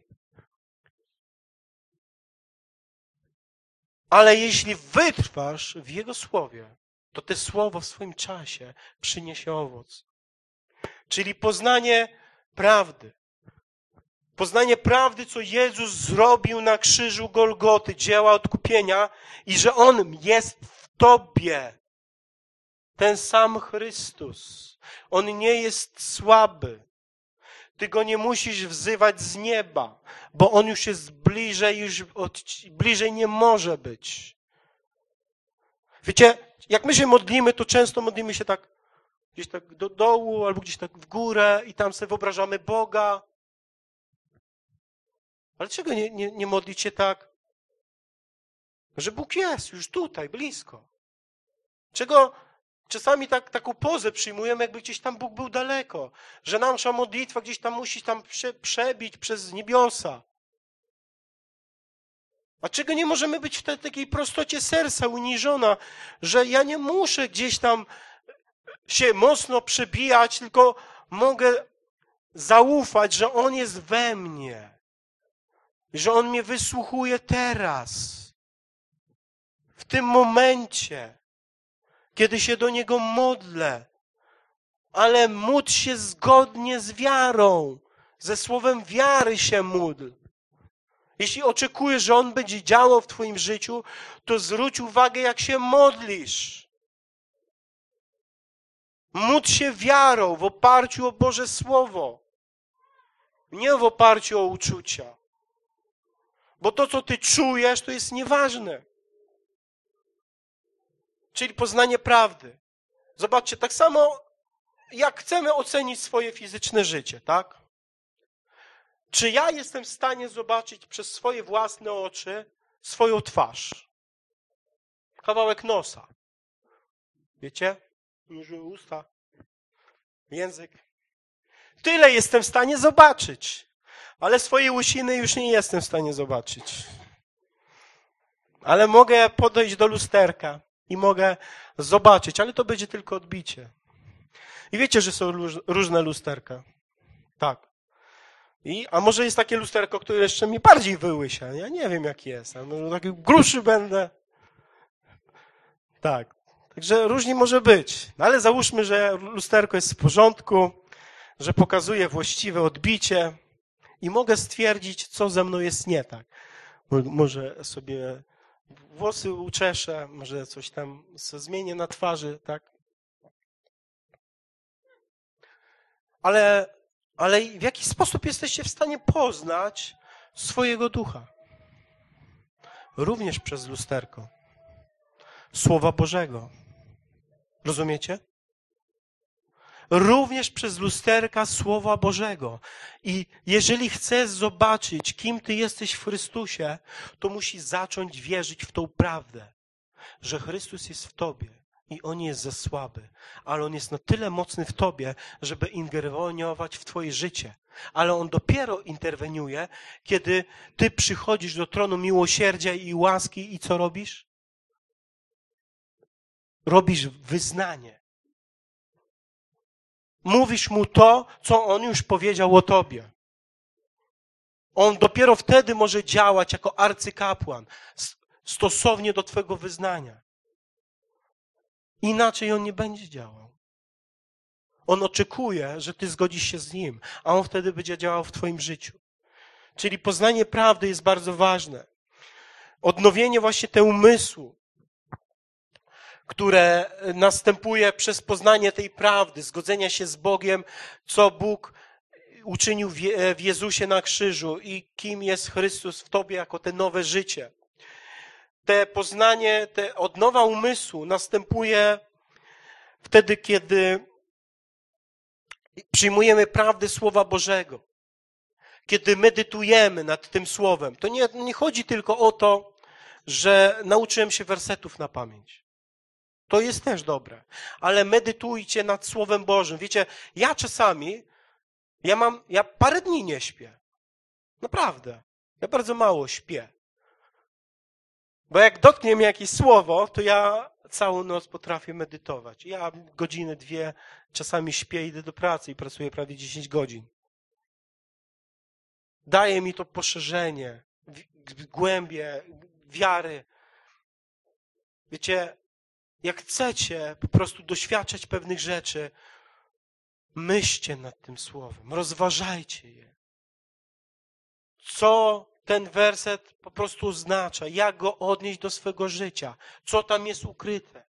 Ale jeśli wytrwasz w Jego słowie, to te słowo w swoim czasie przyniesie owoc. Czyli poznanie prawdy. Poznanie prawdy, co Jezus zrobił na krzyżu Golgoty, dzieła odkupienia i że On jest w Tobie. Ten sam Chrystus. On nie jest słaby. Ty Go nie musisz wzywać z nieba, bo On już jest bliżej, bliżej nie może być. Wiecie, jak my się modlimy, to często modlimy się tak gdzieś tak do dołu, albo gdzieś tak w górę i tam sobie wyobrażamy Boga. Ale czego nie modlić się tak, że Bóg jest już tutaj, blisko? Czego czasami taką pozę przyjmujemy, jakby gdzieś tam Bóg był daleko, że nasza modlitwa gdzieś tam musi tam przebić przez niebiosa. A czego nie możemy być w takiej prostocie serca uniżona, że ja nie muszę gdzieś tam się mocno przebijać, tylko mogę zaufać, że On jest we mnie. Że On mnie wysłuchuje teraz. W tym momencie, kiedy się do Niego modlę. Ale módl się zgodnie z wiarą. Ze słowem wiary się módl. Jeśli oczekujesz, że On będzie działał w twoim życiu, to zwróć uwagę, jak się modlisz. Módl się wiarą w oparciu o Boże Słowo. Nie w oparciu o uczucia. Bo to, co ty czujesz, to jest nieważne. Czyli poznanie prawdy. Zobaczcie, tak samo jak chcemy ocenić swoje fizyczne życie, tak? Czy ja jestem w stanie zobaczyć przez swoje własne oczy swoją twarz? Kawałek nosa. Wiecie? Już usta, język. Tyle jestem w stanie zobaczyć. Ale swojej łysiny już nie jestem w stanie zobaczyć. Ale mogę podejść do lusterka i mogę zobaczyć, ale to będzie tylko odbicie. I wiecie, że są różne lusterka. Tak. A może jest takie lusterko, które jeszcze mi bardziej wyłysia. Ja nie wiem, jaki jest. A może taki grubszy będę. Tak. Także różnie może być. No ale załóżmy, że lusterko jest w porządku, że pokazuje właściwe odbicie i mogę stwierdzić, co ze mną jest nie tak. Może sobie włosy uczeszę, może coś tam zmienię na twarzy, tak? Ale w jaki sposób jesteście w stanie poznać swojego ducha? Również przez lusterko. Słowa Bożego. Rozumiecie? Również przez lusterka Słowa Bożego. I jeżeli chcesz zobaczyć, kim ty jesteś w Chrystusie, to musisz zacząć wierzyć w tą prawdę, że Chrystus jest w tobie i On nie jest za słaby, ale On jest na tyle mocny w tobie, żeby ingerować w twoje życie. Ale On dopiero interweniuje, kiedy ty przychodzisz do tronu miłosierdzia i łaski i co robisz? Robisz wyznanie. Mówisz Mu to, co On już powiedział o tobie. On dopiero wtedy może działać jako arcykapłan, stosownie do twojego wyznania. Inaczej On nie będzie działał. On oczekuje, że ty zgodzisz się z Nim, a On wtedy będzie działał w twoim życiu. Czyli poznanie prawdy jest bardzo ważne. Odnowienie właśnie tego umysłu, które następuje przez poznanie tej prawdy, zgodzenia się z Bogiem, co Bóg uczynił w Jezusie na krzyżu i kim jest Chrystus w tobie jako te nowe życie. Te poznanie, te odnowa umysłu następuje wtedy, kiedy przyjmujemy prawdę Słowa Bożego. Kiedy medytujemy nad tym Słowem. To nie chodzi tylko o to, że nauczyłem się wersetów na pamięć. To jest też dobre. Ale medytujcie nad Słowem Bożym. Wiecie, ja czasami, ja parę dni nie śpię. Naprawdę. Ja bardzo mało śpię. Bo jak dotknie mnie jakieś słowo, to ja całą noc potrafię medytować. Ja godzinę, 2, czasami śpię, idę do pracy i pracuję prawie 10 godzin. Daje mi to poszerzenie, głębie, wiary. Wiecie, jak chcecie po prostu doświadczać pewnych rzeczy, myślcie nad tym słowem, rozważajcie je. Co ten werset po prostu oznacza, jak go odnieść do swego życia, co tam jest ukryte.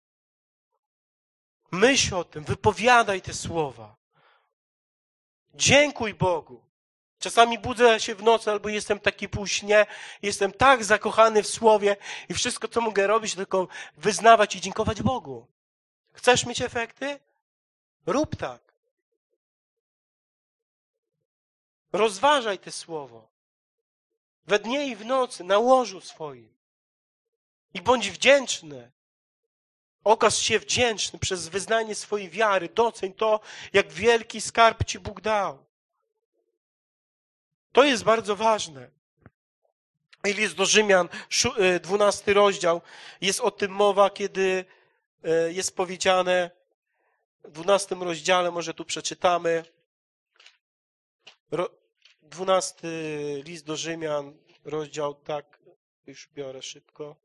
Myśl o tym, wypowiadaj te słowa. Dziękuj Bogu. Czasami budzę się w nocy albo jestem taki półśnie, jestem tak zakochany w słowie i wszystko, co mogę robić, tylko wyznawać i dziękować Bogu. Chcesz mieć efekty? Rób tak. Rozważaj te słowo. We dnie i w nocy, na łożu swoim. I bądź wdzięczny. Okaż się wdzięczny przez wyznanie swojej wiary. Doceń to, jak wielki skarb Ci Bóg dał. To jest bardzo ważne. I list do Rzymian, 12 rozdział, jest o tym mowa, kiedy jest powiedziane, w 12 rozdziale, może tu przeczytamy, 12 list do Rzymian, rozdział, tak, już biorę szybko.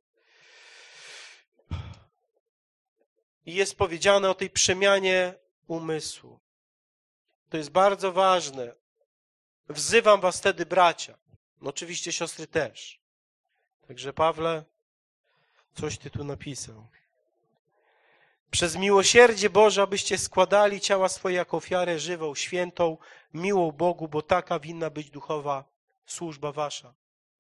I jest powiedziane o tej przemianie umysłu. To jest bardzo ważne. Wzywam was wtedy, bracia. No oczywiście siostry też. Także Pawle, coś ty tu napisał. Przez miłosierdzie Boże, abyście składali ciała swoje jako ofiarę żywą, świętą, miłą Bogu, bo taka winna być duchowa służba wasza.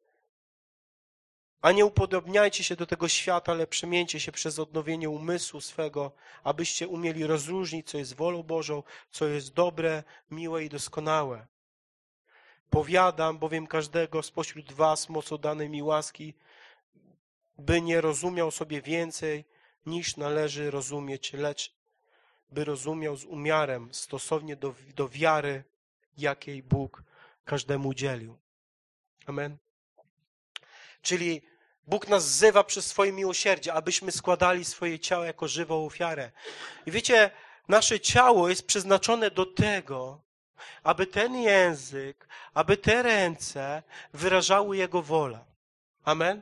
A nie upodobniajcie się do tego świata, ale przemieńcie się przez odnowienie umysłu swego, abyście umieli rozróżnić, co jest wolą Bożą, co jest dobre, miłe i doskonałe. Powiadam bowiem każdego spośród was mocą danej mi łaski, by nie rozumiał sobie więcej, niż należy rozumieć, lecz by rozumiał z umiarem, stosownie do wiary, jakiej Bóg każdemu udzielił. Amen. Czyli Bóg nas wzywa przez swoje miłosierdzie, abyśmy składali swoje ciało jako żywą ofiarę. I wiecie, nasze ciało jest przeznaczone do tego, aby ten język, aby te ręce wyrażały Jego wolę. Amen.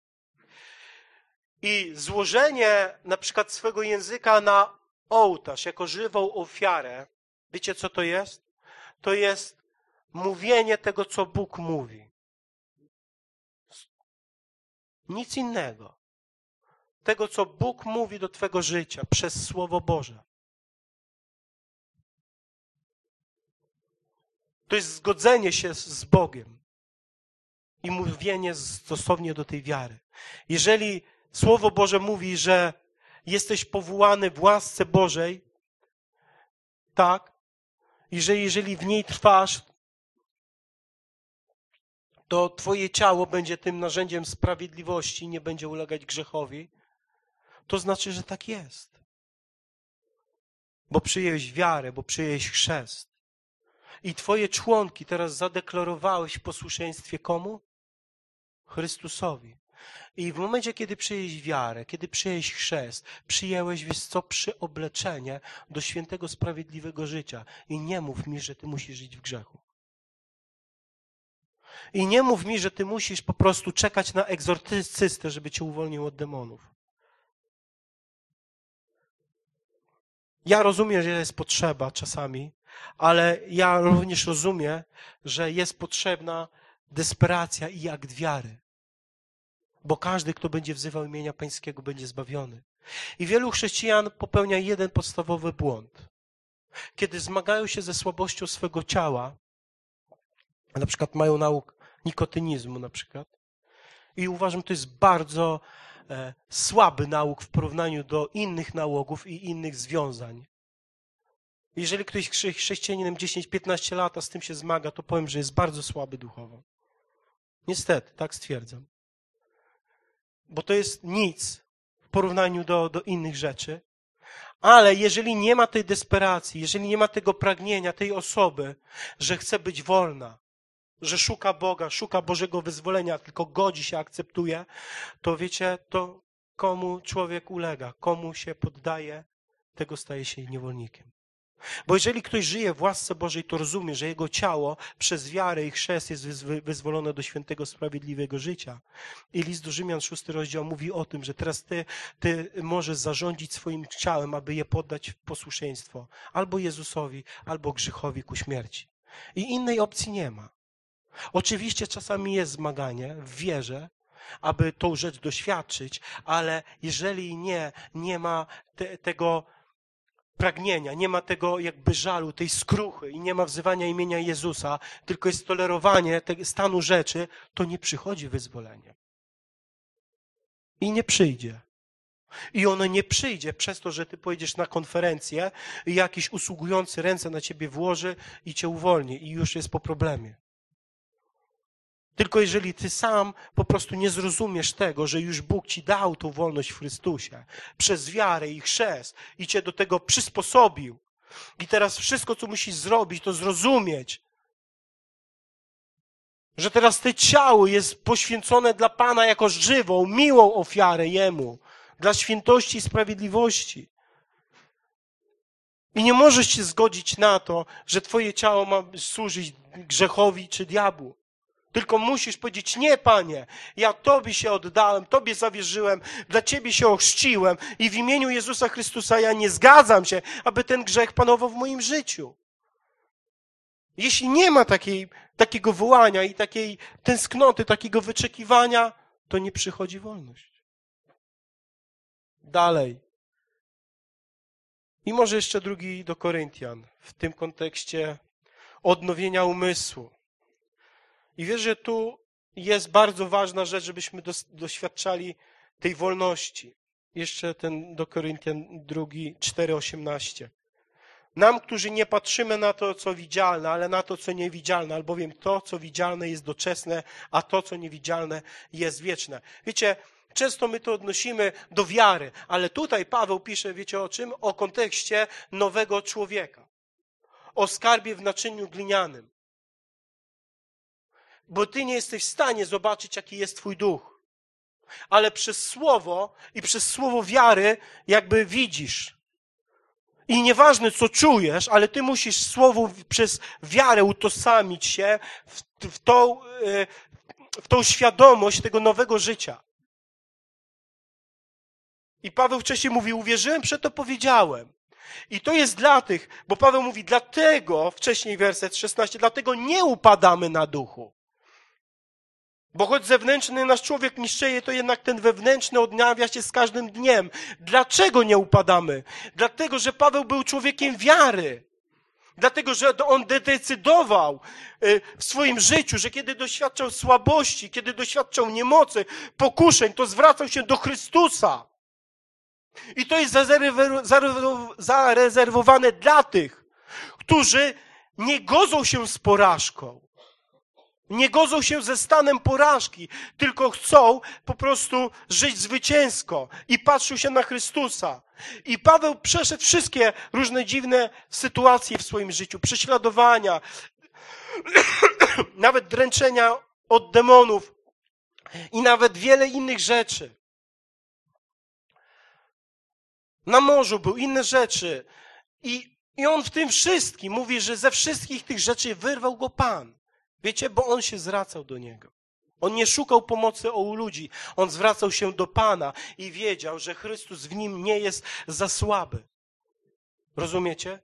I złożenie na przykład swego języka na ołtarz jako żywą ofiarę, wiecie co to jest? To jest mówienie tego, co Bóg mówi. Nic innego. Tego, co Bóg mówi do twego życia przez Słowo Boże. To jest zgodzenie się z Bogiem i mówienie stosownie do tej wiary. Jeżeli Słowo Boże mówi, że jesteś powołany w łasce Bożej, tak, i że jeżeli w niej trwasz, to twoje ciało będzie tym narzędziem sprawiedliwości, nie będzie ulegać grzechowi, to znaczy, że tak jest. Bo przyjąłeś wiarę, bo przyjąłeś chrzest. I twoje członki teraz zadeklarowałeś w posłuszeństwie komu? Chrystusowi. I w momencie, kiedy przyjąłeś wiarę, kiedy przyjąłeś chrzest, przyjęłeś, wiesz co, przyobleczenie do świętego, sprawiedliwego życia. I nie mów mi, że ty musisz żyć w grzechu. I nie mów mi, że ty musisz po prostu czekać na egzorcystę, żeby cię uwolnił od demonów. Ja rozumiem, że jest potrzeba czasami, ale ja również rozumiem, że jest potrzebna desperacja i akt wiary. Bo każdy, kto będzie wzywał imienia Pańskiego, będzie zbawiony. I wielu chrześcijan popełnia jeden podstawowy błąd. Kiedy zmagają się ze słabością swego ciała, na przykład mają nauk nikotynizmu na przykład, i uważam, że to jest bardzo słaby nauk w porównaniu do innych nałogów i innych związań. Jeżeli ktoś chrześcijaninem 10-15 lat, a z tym się zmaga, to powiem, że jest bardzo słaby duchowo. Niestety, tak stwierdzam. Bo to jest nic w porównaniu do innych rzeczy. Ale jeżeli nie ma tej desperacji, jeżeli nie ma tego pragnienia tej osoby, że chce być wolna, że szuka Boga, szuka Bożego wyzwolenia, tylko godzi się, akceptuje, to wiecie, to Komu człowiek ulega, komu się poddaje, tego staje się niewolnikiem. Bo jeżeli ktoś żyje w łasce Bożej, to rozumie, że jego ciało przez wiarę i chrzest jest wyzwolone do świętego, sprawiedliwego życia. I list do Rzymian, 6 rozdział mówi o tym, że teraz ty możesz zarządzić swoim ciałem, aby je poddać w posłuszeństwo. Albo Jezusowi, albo grzechowi ku śmierci. I innej opcji nie ma. Oczywiście czasami jest zmaganie w wierze, aby tą rzecz doświadczyć, ale jeżeli nie ma tego pragnienia, nie ma tego jakby żalu, tej skruchy i nie ma wzywania imienia Jezusa, tylko jest tolerowanie tego stanu rzeczy, to nie przychodzi wyzwolenie. I nie przyjdzie. I ono nie przyjdzie przez to, że ty pojedziesz na konferencję i jakiś usługujący ręce na ciebie włoży i cię uwolni i już jest po problemie. Tylko jeżeli ty sam po prostu nie zrozumiesz tego, że już Bóg ci dał tą wolność w Chrystusie przez wiarę i chrzest i cię do tego przysposobił. I teraz wszystko, co musisz zrobić, to zrozumieć, że teraz to ciało jest poświęcone dla Pana jako żywą, miłą ofiarę Jemu, dla świętości i sprawiedliwości. I nie możesz się zgodzić na to, że twoje ciało ma służyć grzechowi czy diabłu. Tylko musisz powiedzieć, nie, Panie, ja Tobie się oddałem, Tobie zawierzyłem, dla Ciebie się ochrzciłem i w imieniu Jezusa Chrystusa ja nie zgadzam się, aby ten grzech panował w moim życiu. Jeśli nie ma takiego wołania i takiej tęsknoty, takiego wyczekiwania, to nie przychodzi wolność. Dalej. I może jeszcze 2 do Koryntian, w tym kontekście odnowienia umysłu. I wiesz, że tu jest bardzo ważna rzecz, żebyśmy doświadczali tej wolności. Jeszcze ten do Koryntian 2, 4:18. Nam, którzy nie patrzymy na to, co widzialne, ale na to, co niewidzialne, albowiem to, co widzialne jest doczesne, a to, co niewidzialne jest wieczne. Wiecie, często my to odnosimy do wiary, ale tutaj Paweł pisze, wiecie o czym? O kontekście nowego człowieka. O skarbie w naczyniu glinianym. Bo ty nie jesteś w stanie zobaczyć, jaki jest twój duch. Ale przez słowo i przez słowo wiary jakby widzisz. I nieważne, co czujesz, ale ty musisz słowu przez wiarę utożsamić się w tą świadomość tego nowego życia. I Paweł wcześniej mówi, uwierzyłem, przeto powiedziałem. I to jest dla tych, bo Paweł mówi, dlatego, wcześniej werset 16, dlatego nie upadamy na duchu. Bo choć zewnętrzny nasz człowiek niszczeje, to jednak ten wewnętrzny odnawia się z każdym dniem. Dlaczego nie upadamy? Dlatego, że Paweł był człowiekiem wiary. Dlatego, że on decydował w swoim życiu, że kiedy doświadczał słabości, kiedy doświadczał niemocy, pokuszeń, to zwracał się do Chrystusa. I to jest zarezerwowane dla tych, którzy nie godzą się z porażką. Nie godzą się ze stanem porażki, tylko chcą po prostu żyć zwycięsko i patrzą się na Chrystusa. I Paweł przeszedł wszystkie różne dziwne sytuacje w swoim życiu, prześladowania, nawet dręczenia od demonów i nawet wiele innych rzeczy. Na morzu był, inne rzeczy. I on w tym wszystkim mówi, że ze wszystkich tych rzeczy wyrwał go Pan. Wiecie, bo on się zwracał do Niego. On nie szukał pomocy u ludzi. On zwracał się do Pana i wiedział, że Chrystus w nim nie jest za słaby. Rozumiecie?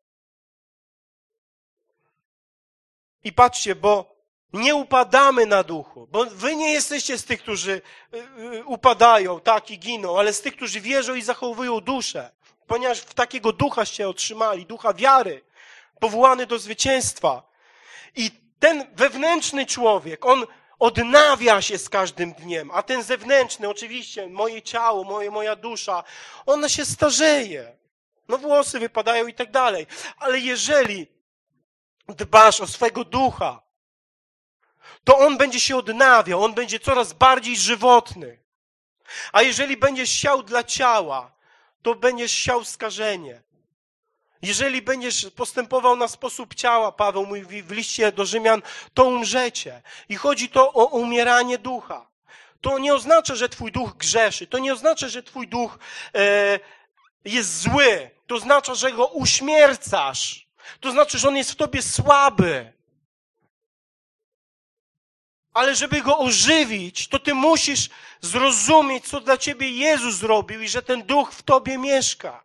I patrzcie, bo nie upadamy na duchu, bo wy nie jesteście z tych, którzy upadają, tak, i giną, ale z tych, którzy wierzą i zachowują duszę. Ponieważ w takiego ducha się otrzymali, ducha wiary, powołany do zwycięstwa. I ten wewnętrzny człowiek, on odnawia się z każdym dniem, a ten zewnętrzny, oczywiście, moje ciało, moja dusza, ona się starzeje. No włosy wypadają i tak dalej. Ale jeżeli dbasz o swego ducha, to on będzie się odnawiał, on będzie coraz bardziej żywotny. A jeżeli będziesz siał dla ciała, to będziesz siał skażenie. Jeżeli będziesz postępował na sposób ciała, Paweł mówi w liście do Rzymian, to umrzecie. I chodzi to o umieranie ducha. To nie oznacza, że twój duch grzeszy. To nie oznacza, że twój duch jest zły. To oznacza, że go uśmiercasz. To znaczy, że on jest w tobie słaby. Ale żeby go ożywić, to ty musisz zrozumieć, co dla ciebie Jezus zrobił i że ten duch w tobie mieszka.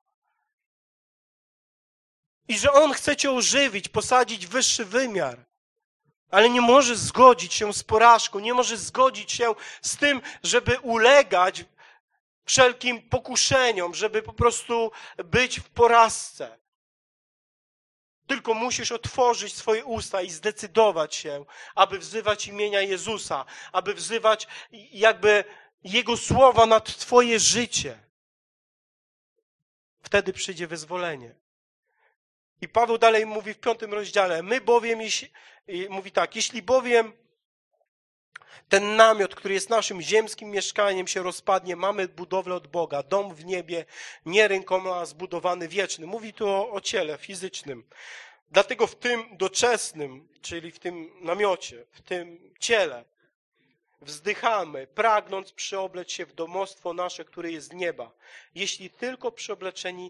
I że on chce cię ożywić, posadzić w wyższy wymiar. Ale nie możesz zgodzić się z porażką, nie możesz zgodzić się z tym, żeby ulegać wszelkim pokuszeniom, żeby po prostu być w porażce. Tylko musisz otworzyć swoje usta i zdecydować się, aby wzywać imienia Jezusa, aby wzywać jakby Jego słowa nad twoje życie. Wtedy przyjdzie wyzwolenie. I Paweł dalej mówi w 5 rozdziale, my bowiem, mówi tak, jeśli bowiem ten namiot, który jest naszym ziemskim mieszkaniem, się rozpadnie, mamy budowlę od Boga, dom w niebie, nie rękoma zbudowany, wieczny. Mówi tu o ciele fizycznym. Dlatego w tym doczesnym, czyli w tym namiocie, w tym ciele, wzdychamy, pragnąc przyoblec się w domostwo nasze, które jest z nieba. Jeśli tylko przyobleczeni,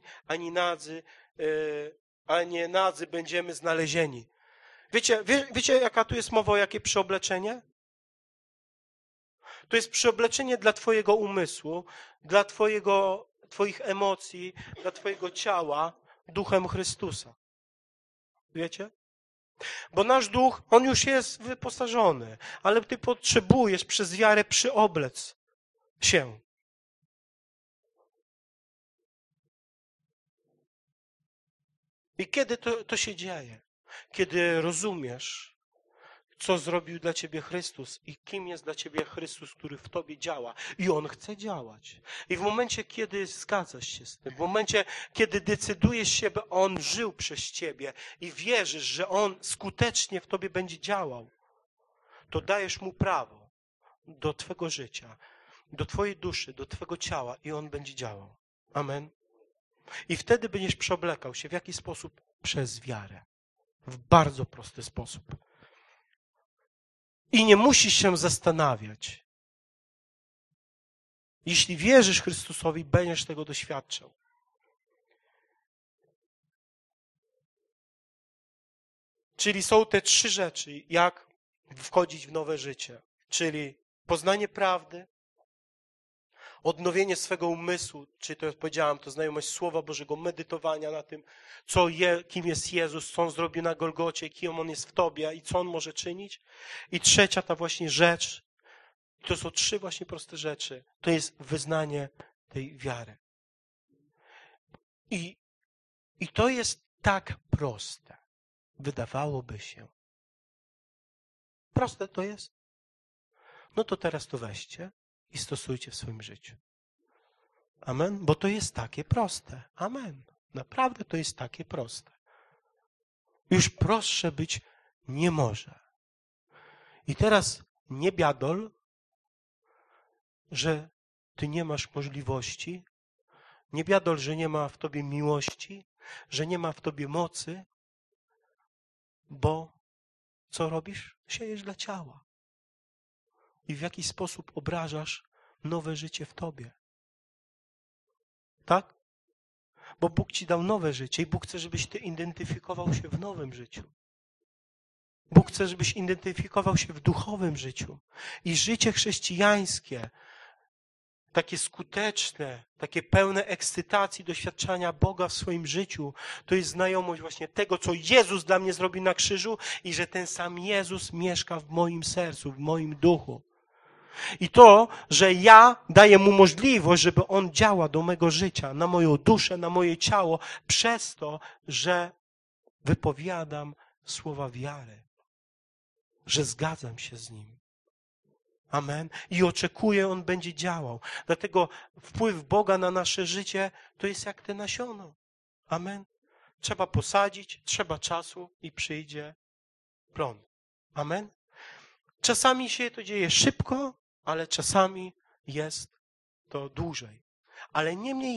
a nie nadzy będziemy znalezieni. Wiecie, jaka tu jest mowa o jakie przyobleczenie? To jest przyobleczenie dla twojego umysłu, dla twoich emocji, dla twojego ciała duchem Chrystusa. Wiecie? Bo nasz duch, on już jest wyposażony, ale ty potrzebujesz przez wiarę przyoblec się. I kiedy to się dzieje? Kiedy rozumiesz, co zrobił dla ciebie Chrystus i kim jest dla ciebie Chrystus, który w tobie działa. I On chce działać. I w momencie, kiedy zgadzasz się z tym, w momencie, kiedy decydujesz się, by On żył przez ciebie i wierzysz, że On skutecznie w tobie będzie działał, to dajesz Mu prawo do twego życia, do twojej duszy, do twego ciała i On będzie działał. Amen. I wtedy będziesz przeoblekał się. W jaki sposób? Przez wiarę. W bardzo prosty sposób. I nie musisz się zastanawiać. Jeśli wierzysz Chrystusowi, będziesz tego doświadczał. Czyli są te 3 rzeczy, jak wchodzić w nowe życie. Czyli poznanie prawdy, odnowienie swego umysłu, czy to jak powiedziałem, to znajomość Słowa Bożego, medytowania na tym, kim jest Jezus, co On zrobił na Golgocie, kim On jest w tobie i co On może czynić. I trzecia ta właśnie rzecz, to są 3 właśnie proste rzeczy, to jest wyznanie tej wiary. I to jest tak proste, wydawałoby się. Proste to jest? No to teraz to weźcie i stosujcie w swoim życiu. Amen? Bo to jest takie proste. Amen. Naprawdę to jest takie proste. Już prostsze być nie może. I teraz nie biadol, że ty nie masz możliwości, nie biadol, że nie ma w tobie miłości, że nie ma w tobie mocy, bo co robisz? Siejesz dla ciała. I w jaki sposób obrażasz nowe życie w tobie. Tak? Bo Bóg ci dał nowe życie i Bóg chce, żebyś ty identyfikował się w nowym życiu. Bóg chce, żebyś identyfikował się w duchowym życiu. I życie chrześcijańskie, takie skuteczne, takie pełne ekscytacji, doświadczania Boga w swoim życiu, to jest znajomość właśnie tego, co Jezus dla mnie zrobił na krzyżu i że ten sam Jezus mieszka w moim sercu, w moim duchu. I to, że ja daję Mu możliwość, żeby On działał do mego życia, na moją duszę, na moje ciało, przez to, że wypowiadam słowa wiary, że zgadzam się z Nim. Amen. I oczekuję, On będzie działał. Dlatego wpływ Boga na nasze życie to jest jak te nasiono. Amen. Trzeba posadzić, trzeba czasu i przyjdzie plon. Amen. Czasami się to dzieje szybko, ale czasami jest to dłużej. Ale niemniej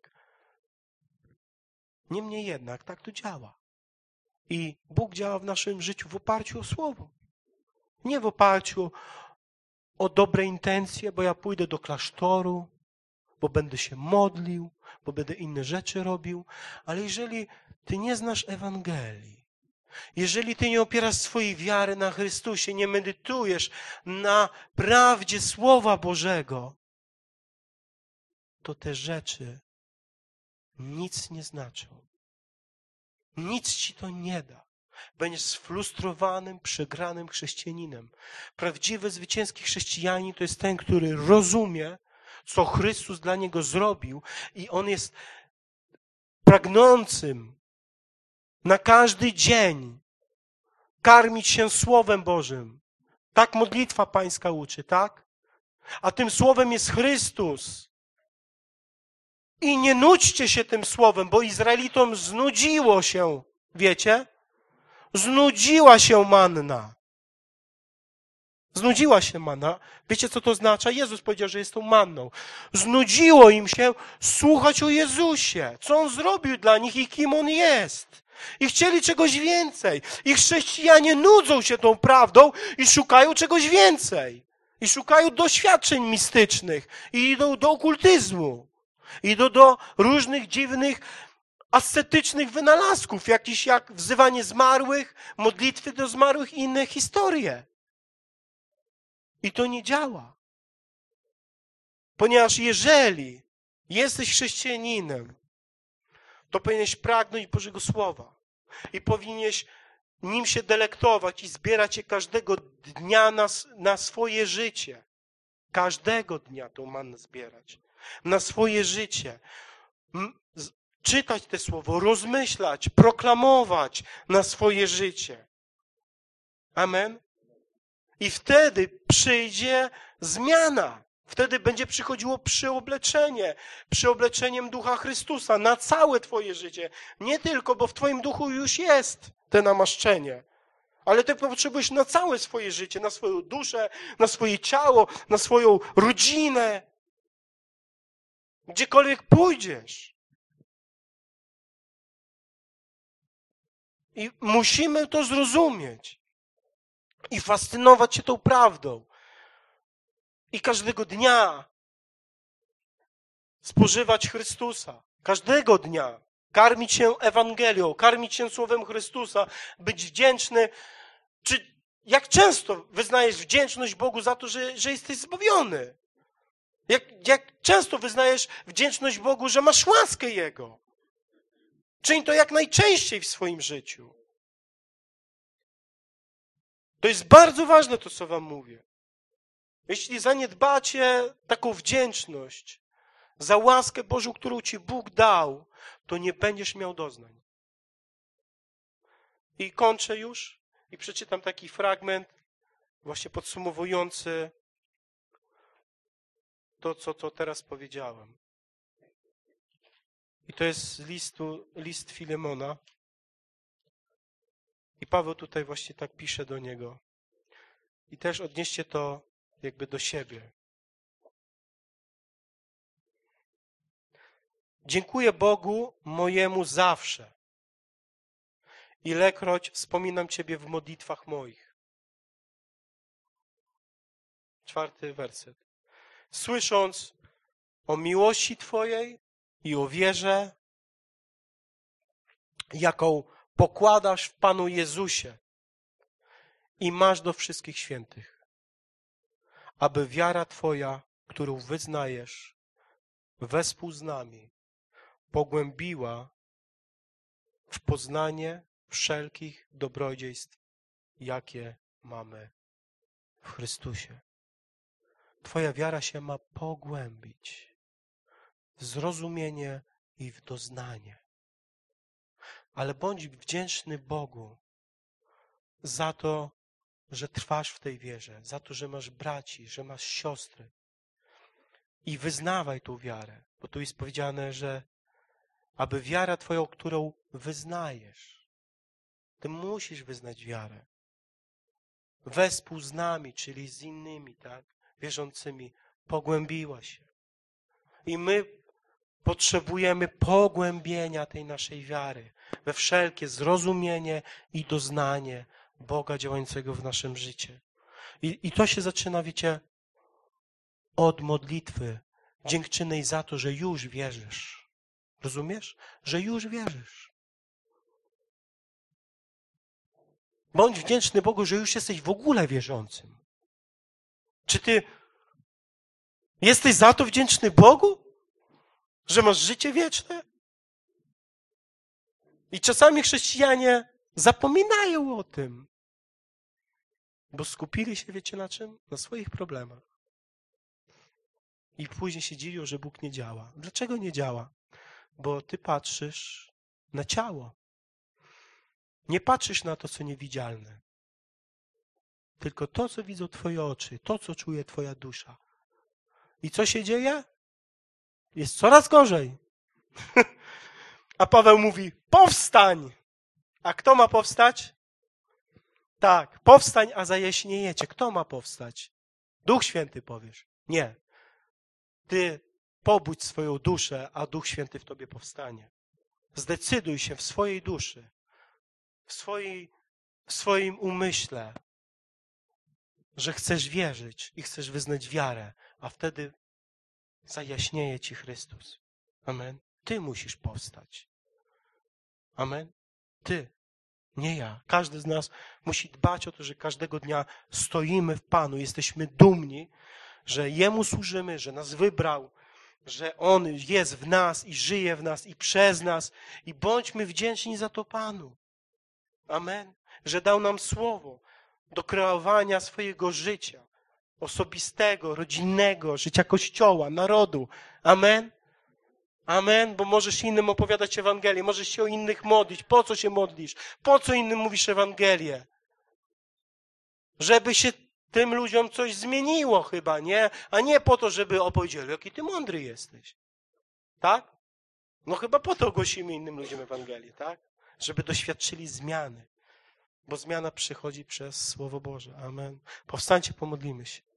jednak tak to działa. I Bóg działa w naszym życiu w oparciu o Słowo. Nie w oparciu o dobre intencje, bo ja pójdę do klasztoru, bo będę się modlił, bo będę inne rzeczy robił, ale jeżeli ty nie znasz Ewangelii, jeżeli ty nie opierasz swojej wiary na Chrystusie, nie medytujesz na prawdzie Słowa Bożego, to te rzeczy nic nie znaczą. Nic ci to nie da. Będziesz sfrustrowanym, przegranym chrześcijaninem. Prawdziwy, zwycięski chrześcijanin to jest ten, który rozumie, co Chrystus dla niego zrobił i on jest pragnącym na każdy dzień karmić się Słowem Bożym. Tak modlitwa pańska uczy, tak? A tym Słowem jest Chrystus. I nie nudźcie się tym Słowem, bo Izraelitom znudziło się, wiecie? Znudziła się manna. Znudziła się manna. Wiecie, co to oznacza? Jezus powiedział, że jest tą manną. Znudziło im się słuchać o Jezusie, co On zrobił dla nich i kim On jest. I chcieli czegoś więcej. I chrześcijanie nudzą się tą prawdą i szukają czegoś więcej. I szukają doświadczeń mistycznych. I idą do okultyzmu. Idą do różnych dziwnych, ascetycznych wynalazków, jakichś jak wzywanie zmarłych, modlitwy do zmarłych i inne historie. I to nie działa. Ponieważ jeżeli jesteś chrześcijaninem, to powinieneś pragnąć Bożego Słowa. I powinieneś nim się delektować i zbierać je każdego dnia na swoje życie. Każdego dnia tą mannę zbierać. Na swoje życie. Czytać te słowo, rozmyślać, proklamować na swoje życie. Amen? I wtedy przyjdzie zmiana. Wtedy będzie przychodziło przeobleczeniem Ducha Chrystusa na całe twoje życie. Nie tylko, bo w twoim duchu już jest te namaszczenie. Ale ty potrzebujesz na całe swoje życie, na swoją duszę, na swoje ciało, na swoją rodzinę. Gdziekolwiek pójdziesz. I musimy to zrozumieć. I fascynować się tą prawdą. I każdego dnia spożywać Chrystusa. Każdego dnia. Karmić się Ewangelią, karmić się Słowem Chrystusa. Być wdzięczny. Jak często wyznajesz wdzięczność Bogu za to, że jesteś zbawiony? Jak często wyznajesz wdzięczność Bogu, że masz łaskę Jego? Czyń to jak najczęściej w swoim życiu. To jest bardzo ważne to, co wam mówię. Jeśli zaniedbacie taką wdzięczność za łaskę Bożą, którą ci Bóg dał, to nie będziesz miał doznań. I kończę już i przeczytam taki fragment właśnie podsumowujący to, co teraz powiedziałem. I to jest list Filemona. I Paweł tutaj właśnie tak pisze do niego. I też odnieście to jakby do siebie. Dziękuję Bogu mojemu zawsze. Ilekroć wspominam Ciebie w modlitwach moich. 4. werset. Słysząc o miłości Twojej i o wierze, jaką pokładasz w Panu Jezusie i masz do wszystkich świętych, aby wiara Twoja, którą wyznajesz, wespół z nami pogłębiła w poznanie wszelkich dobrodziejstw, jakie mamy w Chrystusie. Twoja wiara się ma pogłębić w zrozumienie i w doznanie. Ale bądź wdzięczny Bogu za to, że trwasz w tej wierze, za to, że masz braci, że masz siostry. I wyznawaj tą wiarę, bo tu jest powiedziane, że aby wiara Twoją, którą wyznajesz, Ty musisz wyznać wiarę. Wespół z nami, czyli z innymi, tak, wierzącymi, pogłębiła się. I my potrzebujemy pogłębienia tej naszej wiary we wszelkie zrozumienie i doznanie Boga działającego w naszym życiu. I to się zaczyna, wiecie, od modlitwy dziękczynnej za to, że już wierzysz. Rozumiesz? Że już wierzysz. Bądź wdzięczny Bogu, że już jesteś w ogóle wierzącym. Czy ty jesteś za to wdzięczny Bogu? Że masz życie wieczne? I czasami chrześcijanie zapominają o tym, bo skupili się, wiecie na czym? Na swoich problemach. I później się dziwią, że Bóg nie działa. Dlaczego nie działa? Bo ty patrzysz na ciało. Nie patrzysz na to, co niewidzialne. Tylko to, co widzą twoje oczy, to, co czuje twoja dusza. I co się dzieje? Jest coraz gorzej. A Paweł mówi, powstań! A kto ma powstać? Tak, powstań, a zajaśniejecie. Kto ma powstać? Duch Święty powiesz. Nie. Ty pobudź swoją duszę, a Duch Święty w tobie powstanie. Zdecyduj się w swojej duszy, w swoim umyśle, że chcesz wierzyć i chcesz wyznać wiarę, a wtedy zajaśnieje ci Chrystus. Amen. Ty musisz powstać. Amen. Ty, nie ja. Każdy z nas musi dbać o to, że każdego dnia stoimy w Panu, jesteśmy dumni, że Jemu służymy, że nas wybrał, że On jest w nas i żyje w nas i przez nas i bądźmy wdzięczni za to Panu. Amen. Że dał nam słowo do kreowania swojego życia osobistego, rodzinnego, życia Kościoła, narodu. Amen. Amen, bo możesz innym opowiadać Ewangelię, możesz się o innych modlić. Po co się modlisz? Po co innym mówisz Ewangelię? Żeby się tym ludziom coś zmieniło chyba, nie? A nie po to, żeby opowiedzieli, jaki ty mądry jesteś. Tak? No chyba po to głosimy innym ludziom Ewangelię, tak? Żeby doświadczyli zmiany. Bo zmiana przychodzi przez Słowo Boże. Amen. Powstańcie, pomodlimy się.